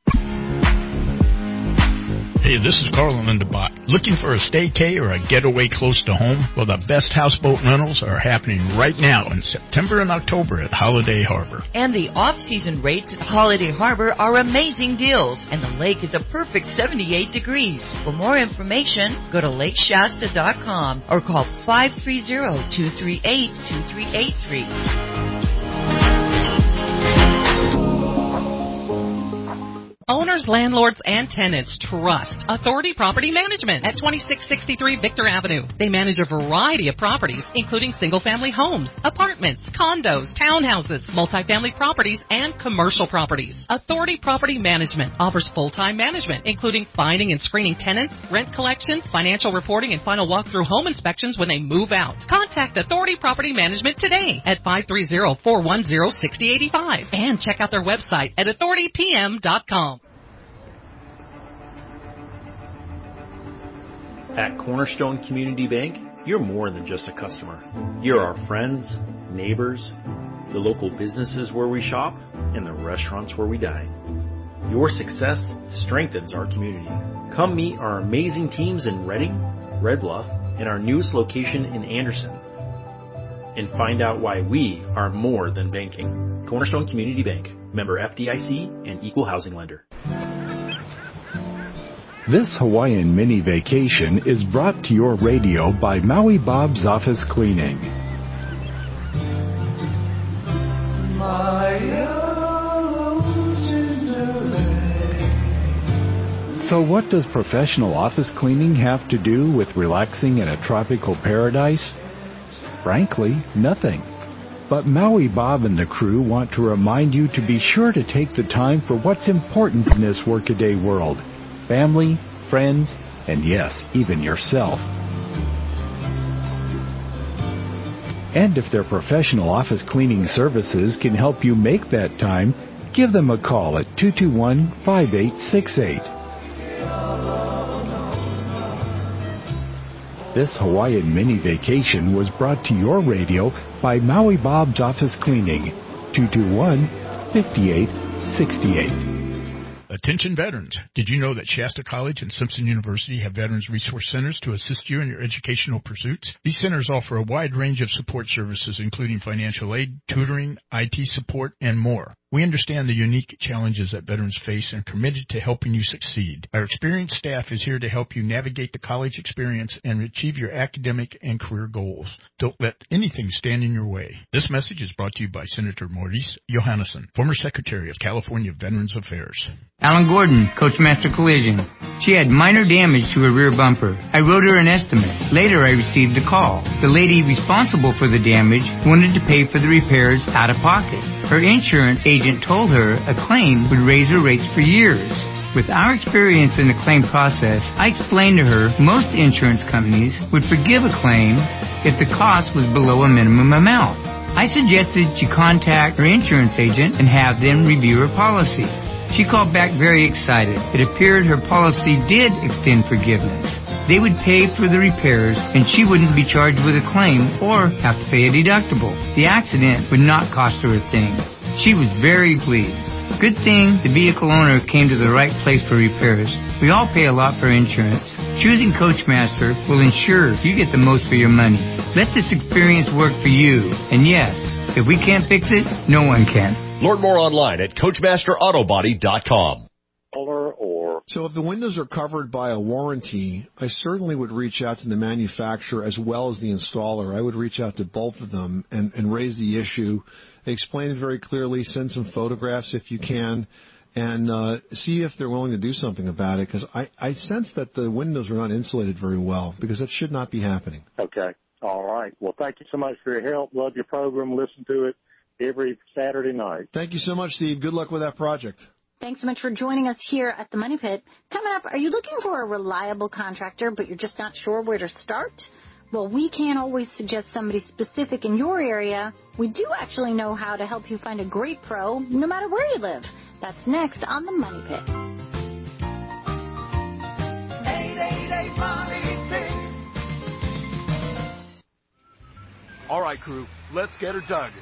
Hey, this is Carl in the Bot. Looking for a staycay or a getaway close to home? Well, the best houseboat rentals are happening right now in September and October at Holiday Harbor. And the off-season rates at Holiday Harbor are amazing deals, and the lake is a perfect seventy-eight degrees. For more information, go to lake shasta dot com or call five three zero, two three eight, two three eight three. Owners, landlords, and tenants trust Authority Property Management at twenty-six sixty-three Victor Avenue. They manage a variety of properties, including single-family homes, apartments, condos, townhouses, multifamily properties, and commercial properties. Authority Property Management offers full-time management, including finding and screening tenants, rent collection, financial reporting, and final walkthrough home inspections when they move out. Contact Authority Property Management today at five three zero, four one zero, six zero eight five and check out their website at authority p m dot com. At Cornerstone Community Bank, you're more than just a customer. You're our friends, neighbors, the local businesses where we shop, and the restaurants where we dine. Your success strengthens our community. Come meet our amazing teams in Reading, Red Bluff, and our newest location in Anderson. And find out why we are more than banking. Cornerstone Community Bank, member F D I C and equal housing lender. This Hawaiian mini vacation is brought to your radio by Maui Bob's Office Cleaning. So what does professional office cleaning have to do with relaxing in a tropical paradise? Frankly, nothing. But Maui Bob and the crew want to remind you to be sure to take the time for what's important in this workaday world. Family, friends, and yes, even yourself. And if their professional office cleaning services can help you make that time, give them a call at two two one, five eight six eight. This Hawaiian mini vacation was brought to your radio by Maui Bob's Office Cleaning, two two one, five eight six eight. Attention veterans. Did you know that Shasta College and Simpson University have Veterans Resource Centers to assist you in your educational pursuits? These centers offer a wide range of support services, including financial aid, tutoring, I T support, and more. We understand the unique challenges that veterans face and are committed to helping you succeed. Our experienced staff is here to help you navigate the college experience and achieve your academic and career goals. Don't let anything stand in your way. This message is brought to you by Senator Maurice Johannesson, former Secretary of California Veterans Affairs. Alan Gordon, Coachmaster Collision. She had minor damage to her rear bumper. I wrote her an estimate. Later, I received a call. The lady responsible for the damage wanted to pay for the repairs out of pocket. Her insurance agent told her a claim would raise her rates for years. With our experience in the claim process, I explained to her most insurance companies would forgive a claim if the cost was below a minimum amount. I suggested she contact her insurance agent and have them review her policy. She called back very excited. It appeared her policy did extend forgiveness. They would pay for the repairs, and she wouldn't be charged with a claim or have to pay a deductible. The accident would not cost her a thing. She was very pleased. Good thing the vehicle owner came to the right place for repairs. We all pay a lot for insurance. Choosing Coachmaster will ensure you get the most for your money. Let this experience work for you. And yes, if we can't fix it, no one can. Learn more online at Coachmaster Auto Body dot com. So if the windows are covered by a warranty, I certainly would reach out to the manufacturer as well as the installer. I would reach out to both of them and, and raise the issue, explain it very clearly, send some photographs if you can, and uh, see if they're willing to do something about it, because I, I sense that the windows are not insulated very well, because that should not be happening. Okay. All right. Well, thank you so much for your help. Love your program. Listen to it every Saturday night. Thank you so much, Steve. Good luck with that project. Thanks so much for joining us here at the Money Pit. Coming up, are you looking for a reliable contractor, but you're just not sure where to start? Well, we can't always suggest somebody specific in your area. We do actually know how to help you find a great pro, no matter where you live. That's next on the Money Pit. eight eight eight Money Pit. All right, crew, let's get her dug.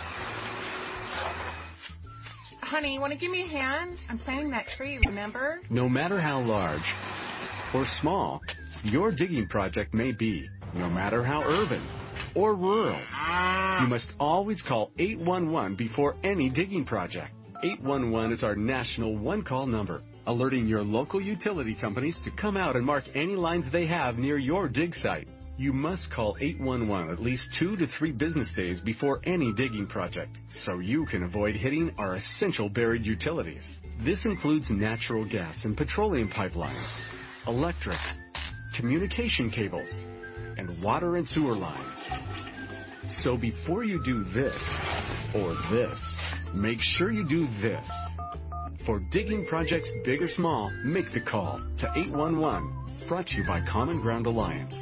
Honey, you want to give me a hand? I'm planting that tree, remember? No matter how large or small your digging project may be, no matter how urban or rural, you must always call eight one one before any digging project. eight one one is our national one-call number, alerting your local utility companies to come out and mark any lines they have near your dig site. You must call eight one one at least two to three business days before any digging project, so you can avoid hitting our essential buried utilities. This includes natural gas and petroleum pipelines, electric, communication cables, and water and sewer lines. So before you do this or this, make sure you do this. For digging projects big or small, make the call to eight one one. Brought to you by Common Ground Alliance.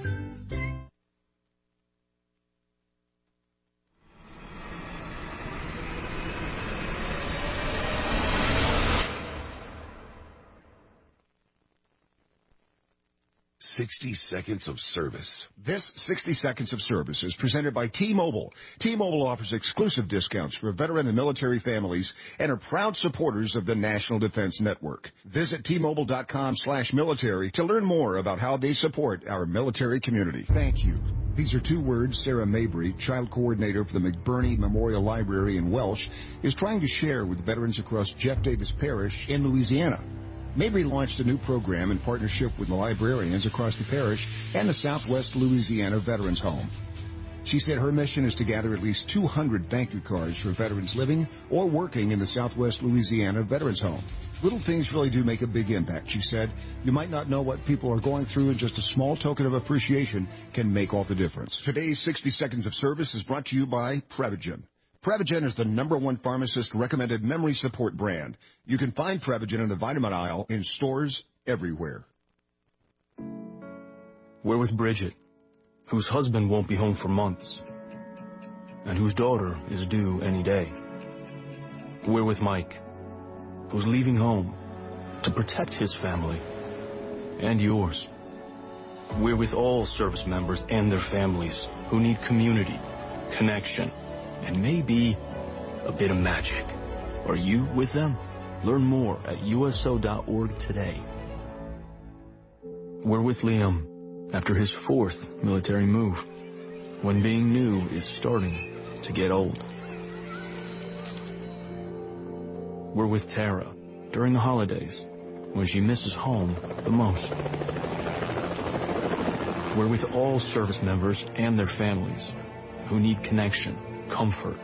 sixty seconds of service. This sixty seconds of service is presented by T-Mobile. T-Mobile offers exclusive discounts for veteran and military families and are proud supporters of the National Defense Network. Visit T-Mobile dot com slash military to learn more about how they support our military community. Thank you. These are two words Sarah Mabry, child coordinator for the McBurney Memorial Library in Welsh, is trying to share with veterans across Jeff Davis Parish in Louisiana. Mabry launched a new program in partnership with the librarians across the parish and the Southwest Louisiana Veterans Home. She said her mission is to gather at least two hundred thank you cards for veterans living or working in the Southwest Louisiana Veterans Home. Little things really do make a big impact, she said. You might not know what people are going through, and just a small token of appreciation can make all the difference. Today's sixty seconds of service is brought to you by Prevagen. Prevagen is the number one pharmacist-recommended memory support brand. You can find Prevagen in the vitamin aisle in stores everywhere. We're with Bridget, whose husband won't be home for months, and whose daughter is due any day. We're with Mike, who's leaving home to protect his family and yours. We're with all service members and their families who need community, connection, and maybe a bit of magic. Are you with them? Learn more at U S O dot org today. We're with Liam after his fourth military move, when being new is starting to get old. We're with Tara during the holidays when she misses home the most. We're with all service members and their families who need connection, comfort,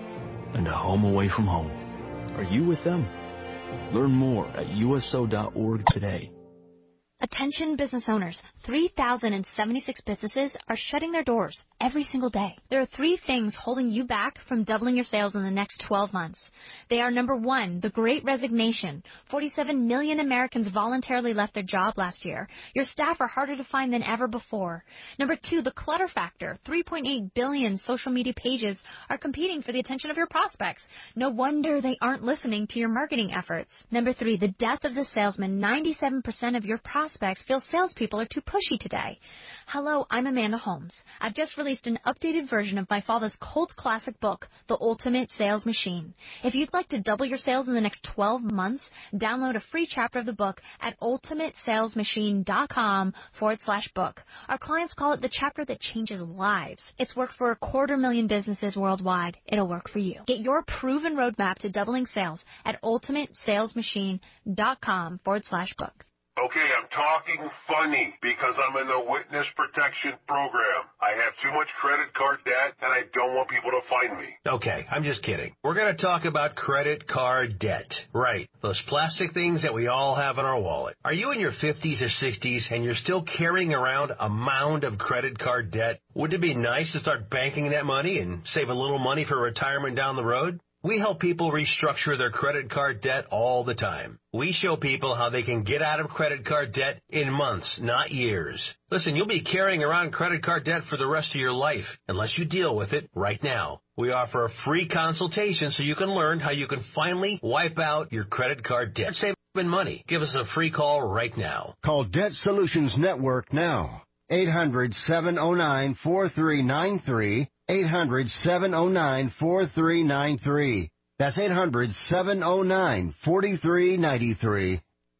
and a home away from home. Are you with them? Learn more at U S O dot org today. Attention business owners, three thousand seventy-six businesses are shutting their doors every single day. There are three things holding you back from doubling your sales in the next twelve months. They are number one, the Great Resignation. forty-seven million Americans voluntarily left their job last year. Your staff are harder to find than ever before. Number two, the clutter factor. three point eight billion social media pages are competing for the attention of your prospects. No wonder they aren't listening to your marketing efforts. Number three, the death of the salesman. ninety-seven percent of your prospects feel salespeople are too pushy today. Hello, I'm Amanda Holmes. I've just released an updated version of my father's cult classic book, The Ultimate Sales Machine. If you'd like to double your sales in the next twelve months, download a free chapter of the book at ultimate sales machine dot com forward slash book. Our clients call it the chapter that changes lives. It's worked for a quarter million businesses worldwide. It'll work for you. Get your proven roadmap to doubling sales at ultimate sales machine dot com forward slash book. Okay, I'm talking funny because I'm in the witness protection program. I have too much credit card debt and I don't want people to find me. Okay, I'm just kidding. We're going to talk about credit card debt. Right, those plastic things that we all have in our wallet. Are you in your fifties or sixties and you're still carrying around a mound of credit card debt? Wouldn't it be nice to start banking that money and save a little money for retirement down the road? We help people restructure their credit card debt all the time. We show people how they can get out of credit card debt in months, not years. Listen, you'll be carrying around credit card debt for the rest of your life, unless you deal with it right now. We offer a free consultation so you can learn how you can finally wipe out your credit card debt. Save money. Give us a free call right now. Call Debt Solutions Network now. eight hundred, seven oh nine, four three nine three. eight hundred, seven oh nine, four three nine three. That's eight hundred, seven oh nine, four three nine three.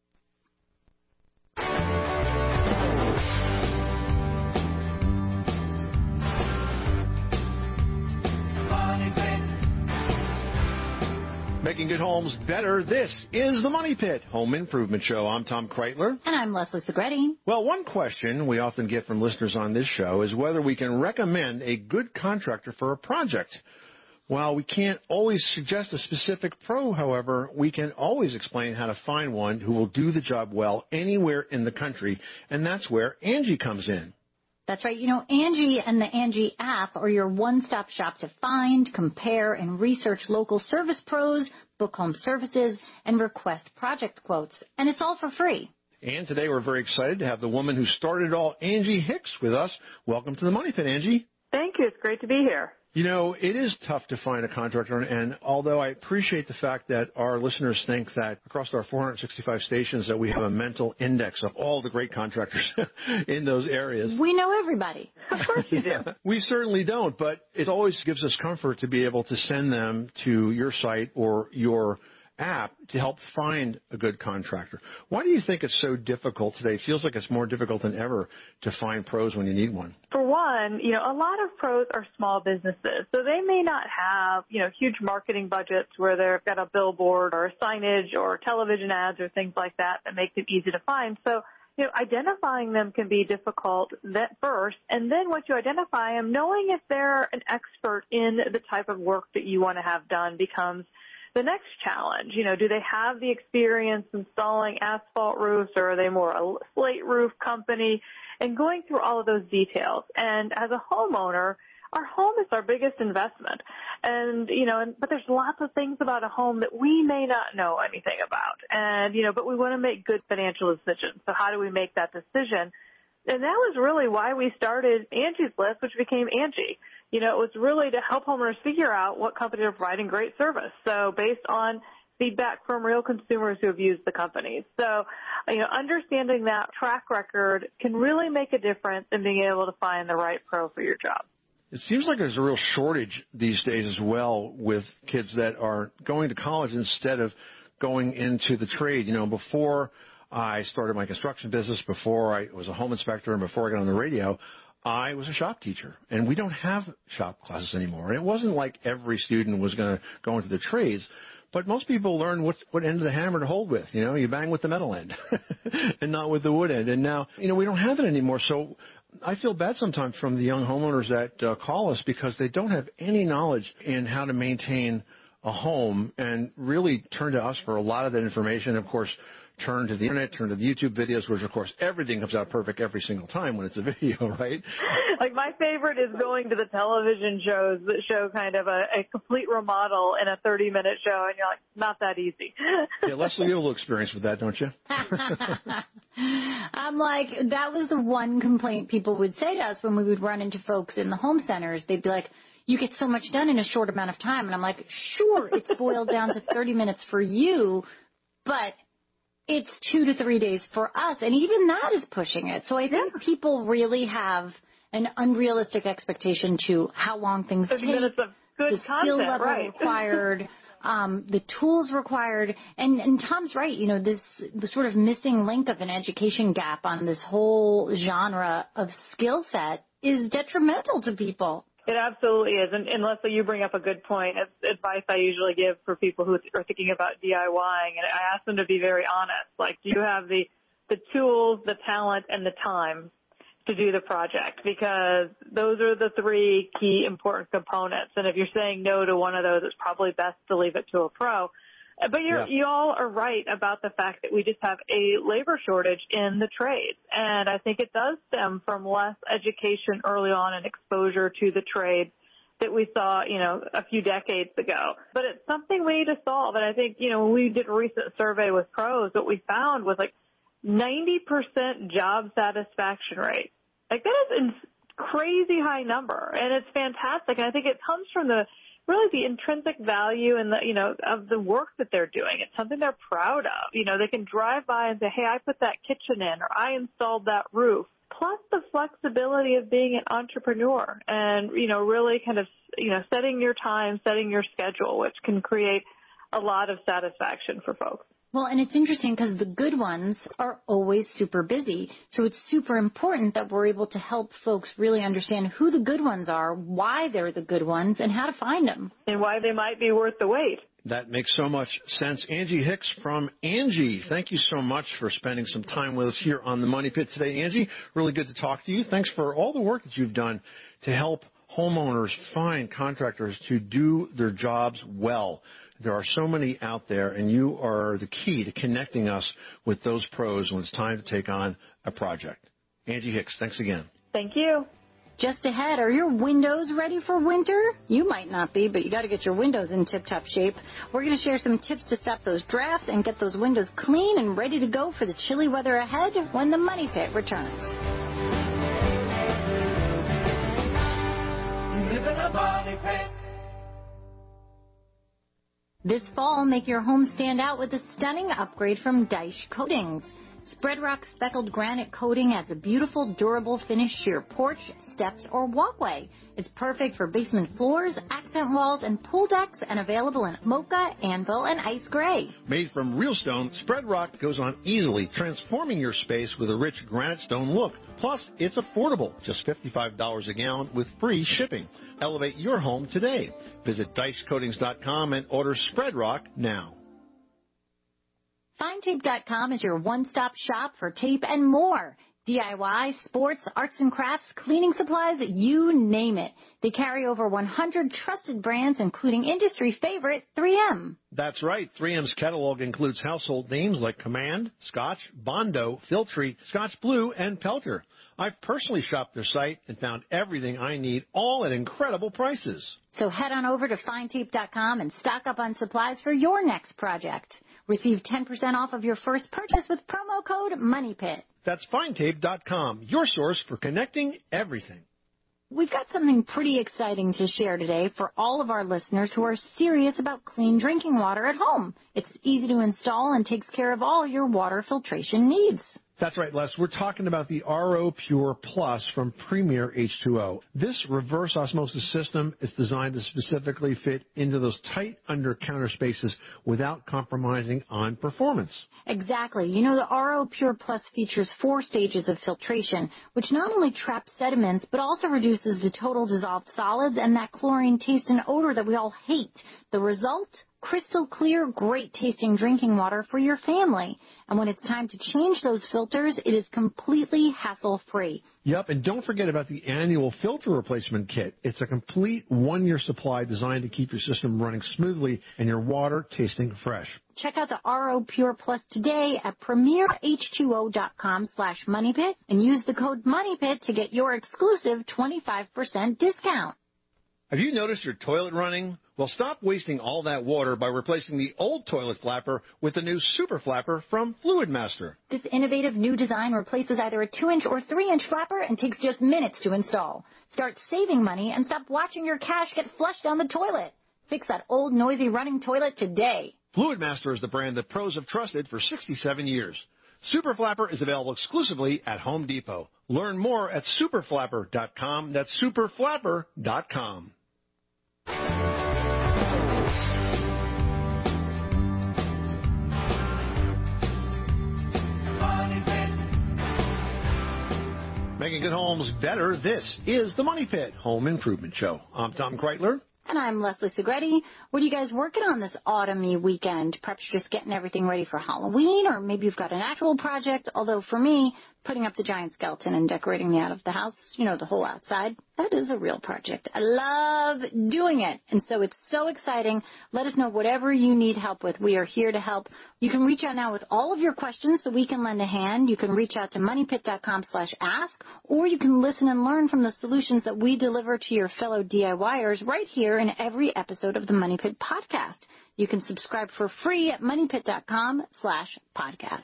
Making good homes better. This is the Money Pit Home Improvement Show. I'm Tom Kreitler. And I'm Leslie Segretti. Well, one question we often get from listeners on this show is whether we can recommend a good contractor for a project. While we can't always suggest a specific pro, however, we can always explain how to find one who will do the job well anywhere in the country, and that's where Angie comes in. That's right. You know, Angie and the Angie app are your one-stop shop to find, compare, and research local service pros, book home services, and request project quotes. And it's all for free. And today we're very excited to have the woman who started it all, Angie Hicks, with us. Welcome to the Money Pit, Angie. Thank you. It's great to be here. You know, it is tough to find a contractor, and although I appreciate the fact that our listeners think that across our four hundred sixty-five stations that we have a mental index of all the great contractors in those areas. We know everybody. Of course you do. We certainly don't, but it always gives us comfort to be able to send them to your site or your app to help find a good contractor. Why do you think it's so difficult today? It feels like it's more difficult than ever to find pros when you need one. For one, you know, a lot of pros are small businesses, so they may not have, you know, huge marketing budgets where they've got a billboard or a signage or television ads or things like that that make them easy to find. So, you know, identifying them can be difficult at first, and then once you identify them, knowing if they're an expert in the type of work that you want to have done becomes the next challenge. You know, do they have the experience installing asphalt roofs, or are they more a slate roof company? And going through all of those details. And as a homeowner, our home is our biggest investment. And, you know, and, but there's lots of things about a home that we may not know anything about. And, you know, but we want to make good financial decisions. So how do we make that decision? And that was really why we started Angie's List, which became Angie. You know, it was really to help homeowners figure out what companies are providing great service. So based on feedback from real consumers who have used the companies. So, you know, understanding that track record can really make a difference in being able to find the right pro for your job. It seems like there's a real shortage these days as well with kids that are going to college instead of going into the trade. You know, before I started my construction business, before I was a home inspector, and before I got on the radio, I was a shop teacher, and we don't have shop classes anymore. And it wasn't like every student was going to go into the trades, But most people learn what, what end of the hammer to hold with. You know, you bang with the metal end and not with the wood end. And now, you know, we don't have it anymore. So I feel bad sometimes from the young homeowners that uh, call us because they don't have any knowledge in how to maintain a home and really turn to us for a lot of that information. Of course, turn to the internet, turn to the YouTube videos, which, of course, everything comes out perfect every single time when it's a video, right? Like, my favorite is going to the television shows that show kind of a, a complete remodel in a thirty-minute show, and you're like, not that easy. Yeah, Leslie, you have a little experience with that, don't you? I'm like, that was the one complaint people would say to us when we would run into folks in the home centers. They'd be like, you get so much done in a short amount of time. And I'm like, sure, it's boiled down to thirty minutes for you, but it's two to three days for us. And even that is pushing it. So I think yeah. people really have an unrealistic expectation to how long things take, minutes of good the content, skill level right. required, um, the tools required. And, and Tom's right. You know, this the sort of missing link of an education gap on this whole genre of skill set is detrimental to people. It absolutely is. And, and Leslie, you bring up a good point. It's advice I usually give for people who are thinking about DIYing. And I ask them to be very honest. Like, do you have the, the tools, the talent, and the time to do the project? Because those are the three key important components. And if you're saying no to one of those, it's probably best to leave it to a pro. But you're, yeah. you all are right about the fact that we just have a labor shortage in the trades. And I think it does stem from less education early on and exposure to the trades that we saw, you know, a few decades ago. But it's something we need to solve. And I think, you know, when we did a recent survey with pros, what we found was like ninety percent job satisfaction rate. Like, that is a crazy high number. And it's fantastic. And I think it comes from the really the intrinsic value and the, you know, of the work that they're doing. It's something they're proud of. You know, they can drive by and say, hey, I put that kitchen in, or I installed that roof. Plus the flexibility of being an entrepreneur and, you know, really kind of, you know, setting your time, setting your schedule, which can create a lot of satisfaction for folks. Well, and it's interesting because the good ones are always super busy. So it's super important that we're able to help folks really understand who the good ones are, why they're the good ones, and how to find them. And why they might be worth the wait. That makes so much sense. Angie Hicks from Angie, thank you so much for spending some time with us here on the Money Pit today. Angie, really good to talk to you. Thanks for all the work that you've done to help homeowners find contractors to do their jobs well. There are so many out there, and you are the key to connecting us with those pros when it's time to take on a project. Angie Hicks, thanks again. Thank you. Just ahead, are your windows ready for winter? You might not be, but you got to get your windows in tip-top shape. We're going to share some tips to stop those drafts and get those windows clean and ready to go for the chilly weather ahead when the Money Pit returns. You live in a money pit. This fall, make your home stand out with a stunning upgrade from Dyche Coatings. Spread Rock speckled granite coating adds a beautiful, durable finish to your porch, steps, or walkway. It's perfect for basement floors, accent walls, and pool decks, and available in mocha, anvil, and ice gray. Made from real stone, Spread Rock goes on easily, transforming your space with a rich granite stone look. Plus, it's affordable, just fifty-five dollars a gallon with free shipping. Elevate your home today. Visit Dyche Coatings dot com and order Spread Rock now. Fine Tape dot com is your one-stop shop for tape and more. D I Y, sports, arts and crafts, cleaning supplies, you name it. They carry over one hundred trusted brands, including industry favorite three M. That's right. three M's catalog includes household names like Command, Scotch, Bondo, Filtree, Scotch Blue, and Pelter. I've personally shopped their site and found everything I need, all at incredible prices. So head on over to Fine Tape dot com and stock up on supplies for your next project. Receive ten percent off of your first purchase with promo code MONEYPIT. That's Fine Tape dot com, your source for connecting everything. We've got something pretty exciting to share today for all of our listeners who are serious about clean drinking water at home. It's easy to install and takes care of all your water filtration needs. That's right, Les. We're talking about the R O Pure Plus from Premier H two O. This reverse osmosis system is designed to specifically fit into those tight under-counter spaces without compromising on performance. Exactly. You know, the R O Pure Plus features four stages of filtration, which not only traps sediments, but also reduces the total dissolved solids and that chlorine taste and odor that we all hate. The result? crystal clear, great-tasting drinking water for your family. And when it's time to change those filters, it is completely hassle-free. Yep, and don't forget about the annual filter replacement kit. It's a complete one-year supply designed to keep your system running smoothly and your water tasting fresh. Check out the R O Pure Plus today at premier H two O dot com slash MoneyPit and use the code MoneyPit to get your exclusive twenty-five percent discount. Have you noticed your toilet running? Well, stop wasting all that water by replacing the old toilet flapper with the new Super Flapper from Fluid Master. This innovative new design replaces either a two-inch or three-inch flapper and takes just minutes to install. Start saving money and stop watching your cash get flushed down the toilet. Fix that old, noisy running toilet today. Fluid Master is the brand that pros have trusted for sixty-seven years. Super Flapper is available exclusively at Home Depot. Learn more at super flapper dot com. That's super flapper dot com. Making good homes better, this is the Money Pit Home Improvement Show. I'm Tom Kreitler. And I'm Leslie Segretti. What are you guys working on this autumny weekend? Perhaps you're just getting everything ready for Halloween, or maybe you've got an actual project. Although for me, putting up the giant skeleton and decorating the out of the house, you know, the whole outside, that is a real project. I love doing it. And so it's so exciting. Let us know whatever you need help with. We are here to help. You can reach out now with all of your questions so we can lend a hand. You can reach out to moneypit dot com slash ask, or you can listen and learn from the solutions that we deliver to your fellow DIYers right here in every episode of the Money Pit podcast. You can subscribe for free at moneypit dot com slash podcast.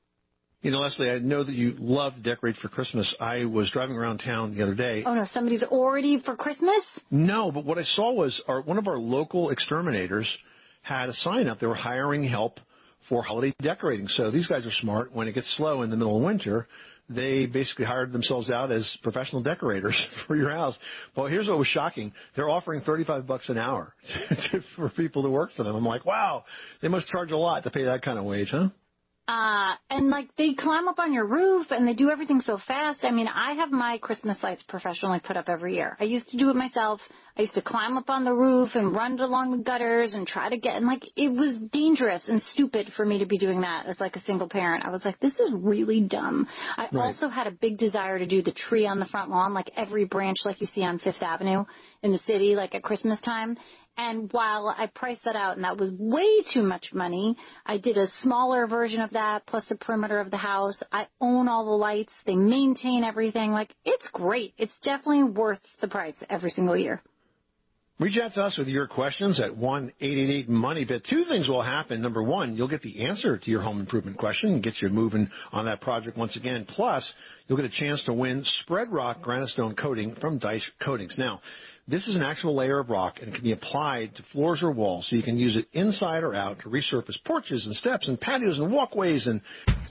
You know, Leslie, I know that you love to decorate for Christmas. I was driving around town the other day. Oh, no, somebody's already for Christmas? No, but what I saw was our, one of our local exterminators had a sign up. They were hiring help for holiday decorating. So these guys are smart. When it gets slow in the middle of winter, they basically hired themselves out as professional decorators for your house. Well, here's what was shocking. They're offering thirty-five bucks an hour for people to work for them. I'm like, wow, they must charge a lot to pay that kind of wage, huh? Uh, and like they climb up on your roof and they do everything so fast. I mean, I have my Christmas lights professionally put up every year. I used to do it myself. I used to climb up on the roof and run along the gutters and try to get, and like it was dangerous and stupid for me to be doing that as like a single parent. I was like, this is really dumb. I Right. also had a big desire to do the tree on the front lawn, like every branch like you see on Fifth Avenue in the city, like at Christmas time. And while I priced that out and that was way too much money, I did a smaller version of that plus the perimeter of the house. I own all the lights. They maintain everything. Like, it's great. It's definitely worth the price every single year. Reach out to us with your questions at one eight eight eight money pit. Two things will happen. Number one, you'll get the answer to your home improvement question and get you moving on that project once again. Plus, you'll get a chance to win Spread Rock Granite Stone Coating from Dice Coatings. Now, this is an actual layer of rock and can be applied to floors or walls, so you can use it inside or out to resurface porches and steps and patios and walkways and...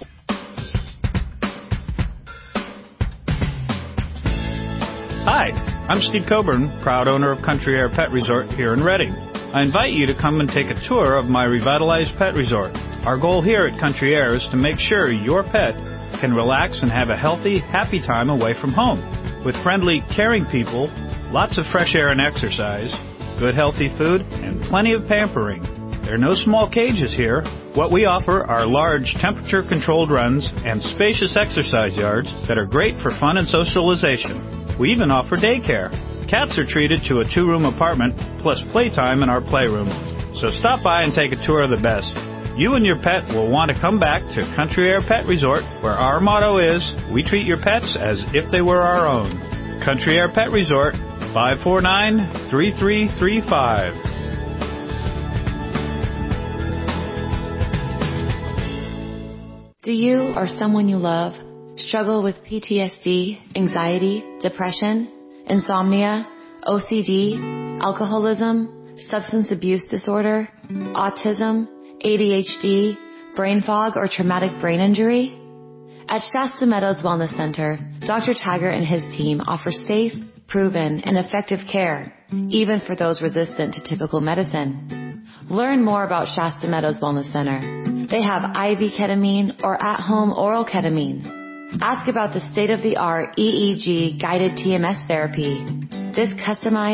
Hi, I'm Steve Coburn, proud owner of Country Air Pet Resort here in Reading. I invite you to come and take a tour of my revitalized pet resort. Our goal here at Country Air is to make sure your pet can relax and have a healthy, happy time away from home. With friendly, caring people, lots of fresh air and exercise, good healthy food, and plenty of pampering. There are no small cages here. What we offer are large temperature-controlled runs and spacious exercise yards that are great for fun and socialization. We even offer daycare. Cats are treated to a two-room apartment plus playtime in our playroom. So stop by and take a tour of the best. You and your pet will want to come back to Country Air Pet Resort, where our motto is, we treat your pets as if they were our own. Country Air Pet Resort, five four nine, three three three five. Do you or someone you love struggle with P T S D, anxiety, depression, insomnia, O C D, alcoholism, substance abuse disorder, autism, A D H D, brain fog, or traumatic brain injury? At Shasta Meadows Wellness Center, Doctor Taggart and his team offer safe, proven, and effective care, even for those resistant to typical medicine. Learn more about Shasta Meadows Wellness Center. They have I V ketamine or at-home oral ketamine. Ask about the state-of-the-art E E G guided T M S therapy. This customized,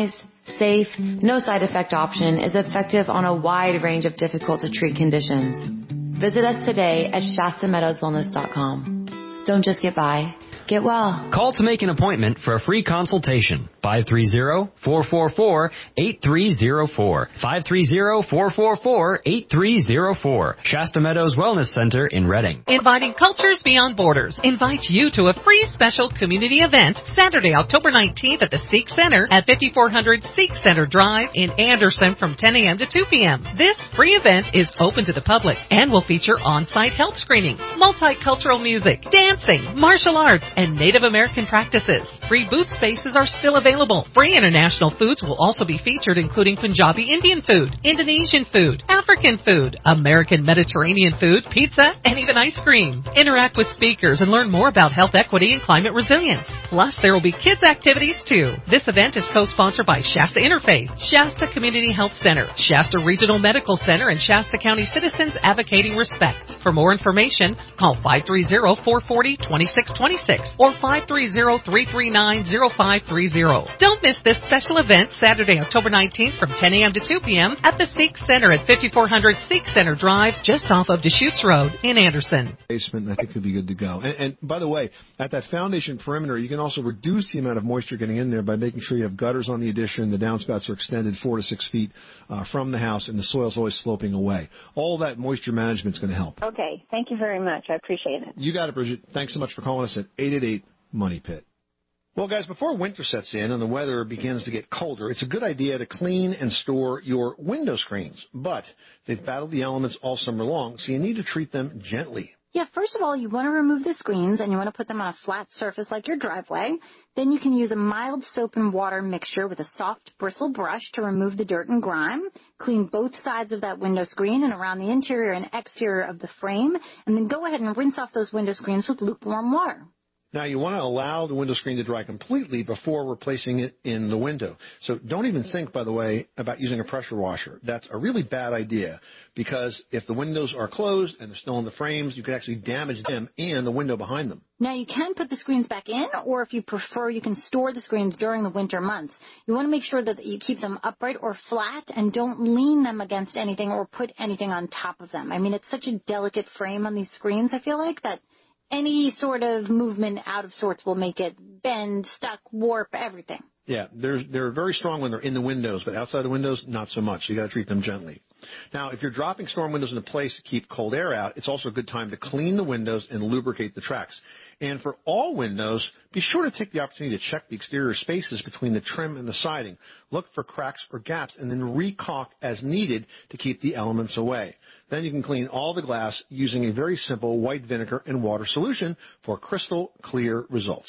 safe, no side effect option is effective on a wide range of difficult to treat conditions. Visit us today at Shasta Meadows Wellness dot com. Don't just get by, get well. Call to make an appointment for a free consultation. five three zero, four four four, eight three zero four. five three zero, four four four, eight three zero four. Shasta Meadows Wellness Center in Reading. Inviting Cultures Beyond Borders invites you to a free special community event Saturday, October nineteenth at the Sikh Center at fifty-four hundred Sikh Center Drive in Anderson from ten a.m. to two p.m. This free event is open to the public and will feature on-site health screening, multicultural music, dancing, martial arts, and Native American practices. Free booth spaces are still available. Free international foods will also be featured, including Punjabi Indian food, Indonesian food, African food, American Mediterranean food, pizza, and even ice cream. Interact with speakers and learn more about health equity and climate resilience. Plus, there will be kids activities too. This event is co-sponsored by Shasta Interfaith, Shasta Community Health Center, Shasta Regional Medical Center, and Shasta County Citizens Advocating Respect. For more information, call five three zero, four four zero, two six two six or five three zero, three three nine, zero five three zero. Don't miss this special event Saturday, October nineteenth from ten a.m. to two p.m. at the Sikh Center at fifty-four hundred Sikh Center Drive, just off of Deschutes Road in Anderson. Basement, I think, could be good to go. And, and by the way, at that foundation perimeter, you can also reduce the amount of moisture getting in there by making sure you have gutters on the addition, the downspouts are extended four to six feet uh, from the house, and the soil's always sloping away. All that moisture management is going to help. Okay, thank you very much. I appreciate it. You got it, Bridget. Thanks so much for calling us at eight eight eight, money pit. Well, guys, before winter sets in and the weather begins to get colder, it's a good idea to clean and store your window screens. But they've battled the elements all summer long, so you need to treat them gently. Yeah, first of all, you want to remove the screens and you want to put them on a flat surface like your driveway. Then you can use a mild soap and water mixture with a soft bristle brush to remove the dirt and grime. Clean both sides of that window screen and around the interior and exterior of the frame. And then go ahead and rinse off those window screens with lukewarm water. Now, you want to allow the window screen to dry completely before replacing it in the window. So don't even think, by the way, about using a pressure washer. That's a really bad idea because if the windows are closed and they're still in the frames, you could actually damage them and the window behind them. Now, you can put the screens back in, or if you prefer, you can store the screens during the winter months. You want to make sure that you keep them upright or flat and don't lean them against anything or put anything on top of them. I mean, it's such a delicate frame on these screens, I feel like, that any sort of movement out of sorts will make it bend, stuck, warp, everything. Yeah, they're, they're very strong when they're in the windows, but outside the windows, not so much. You got to treat them gently. Now, if you're dropping storm windows into place to keep cold air out, it's also a good time to clean the windows and lubricate the tracks. And for all windows, be sure to take the opportunity to check the exterior spaces between the trim and the siding. Look for cracks or gaps and then re-caulk as needed to keep the elements away. Then you can clean all the glass using a very simple white vinegar and water solution for crystal clear results.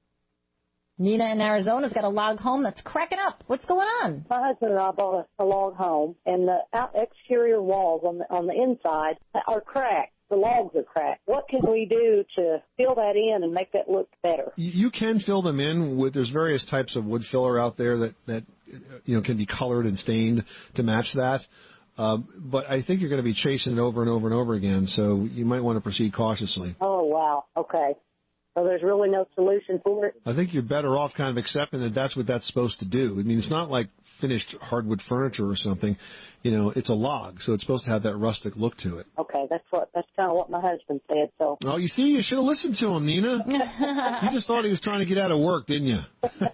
Nina in Arizona's got a log home that's cracking up. What's going on? My husband and I bought a, a log home, and the out exterior walls on the, on the inside are cracked. The logs are cracked. What can we do to fill that in and make that look better? You can fill them in with, there's various types of wood filler out there that, that you know, can be colored and stained to match that. Um, but I think you're going to be chasing it over and over and over again, so you might want to proceed cautiously. Oh, wow. Okay. So there's really no solution for it? I think you're better off kind of accepting that that's what that's supposed to do. I mean, it's not like finished hardwood furniture or something. You know, it's a log, so it's supposed to have that rustic look to it. Okay, that's what that's kind of what my husband said. So. Oh, you see, you should have listened to him, Nina. You just thought he was trying to get out of work, didn't you?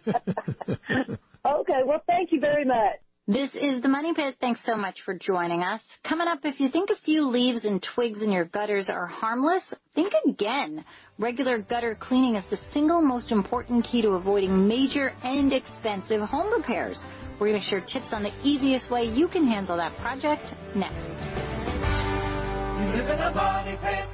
Okay, well, thank you very much. This is the Money Pit. Thanks so much for joining us. Coming up, if you think a few leaves and twigs in your gutters are harmless, think again. Regular gutter cleaning is the single most important key to avoiding major and expensive home repairs. We're going to share tips on the easiest way you can handle that project next. You live in a money pit.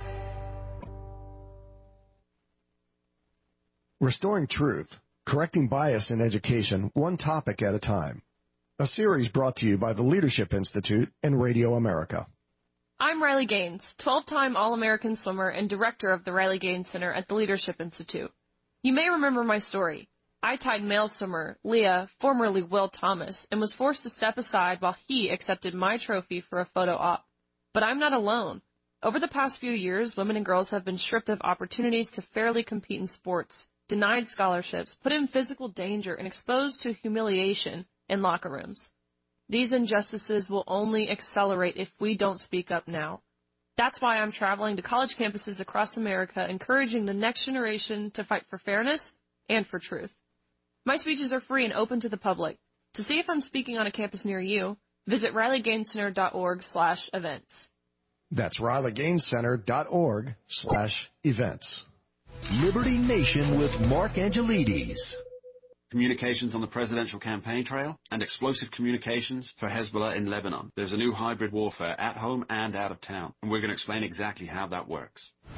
Restoring Truth, correcting bias in education, one topic at a time. A series brought to you by the Leadership Institute and Radio America. I'm Riley Gaines, twelve-time All-American swimmer and director of the Riley Gaines Center at the Leadership Institute. You may remember my story. I tied male swimmer Leah, formerly Will Thomas, and was forced to step aside while he accepted my trophy for a photo op. But I'm not alone. Over the past few years, women and girls have been stripped of opportunities to fairly compete in sports, denied scholarships, put in physical danger, and exposed to humiliation and locker rooms. These injustices will only accelerate if we don't speak up now. That's why I'm traveling to college campuses across America, encouraging the next generation to fight for fairness and for truth. My speeches are free and open to the public. To see if I'm speaking on a campus near you, visit riley gaines center dot org slash events. That's riley gaines center dot org slash events. Liberty Nation with Mark Angelides. Communications on the presidential campaign trail, and explosive communications for Hezbollah in Lebanon. There's a new hybrid warfare at home and out of town, and we're going to explain exactly how that works.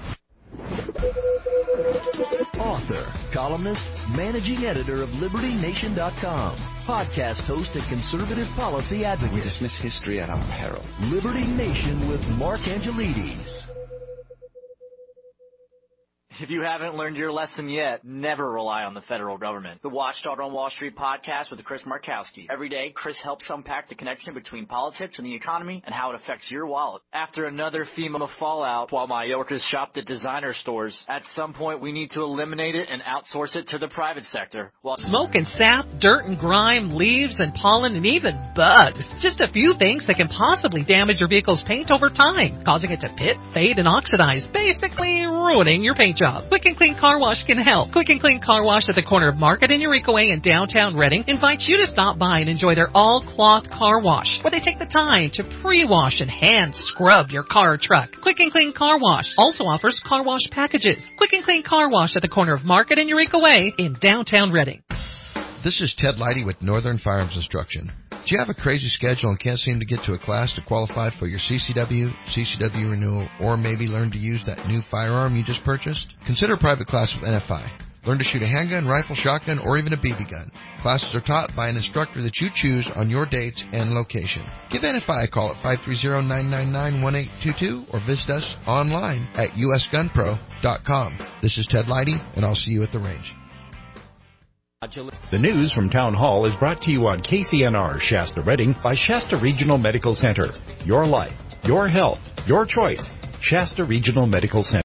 Author, columnist, managing editor of liberty nation dot com, podcast host and conservative policy advocate. We dismiss history at our peril. Liberty Nation with Mark Angelides. If you haven't learned your lesson yet, never rely on the federal government. The Watchdog on Wall Street podcast with Chris Markowski. Every day, Chris helps unpack the connection between politics and the economy and how it affects your wallet. After another FEMA fallout, while Mayorkas shopped at designer stores, at some point we need to eliminate it and outsource it to the private sector. While Smoke and sap, dirt and grime, leaves and pollen, and even bugs. Just a few things that can possibly damage your vehicle's paint over time, causing it to pit, fade, and oxidize, basically ruining your paint job. Quick and Clean Car Wash can help. Quick and Clean Car Wash at the corner of Market and Eureka Way in downtown Reading invites you to stop by and enjoy their all-cloth car wash, where they take the time to pre-wash and hand-scrub your car or truck. Quick and Clean Car Wash also offers car wash packages. Quick and Clean Car Wash at the corner of Market and Eureka Way in downtown Reading. This is Ted Leidy with Northern Firearms Instruction. Do you have a crazy schedule and can't seem to get to a class to qualify for your C C W, C C W renewal, or maybe learn to use that new firearm you just purchased? Consider a private class with N F I. Learn to shoot a handgun, rifle, shotgun, or even a B B gun. Classes are taught by an instructor that you choose on your dates and location. Give N F I a call at five three zero, nine nine nine, one eight two two or visit us online at u s gun pro dot com. This is Ted Leidy, and I'll see you at the range. The news from Town Hall is brought to you on K C N R Shasta Reading by Shasta Regional Medical Center. Your life, your health, your choice. Shasta Regional Medical Center.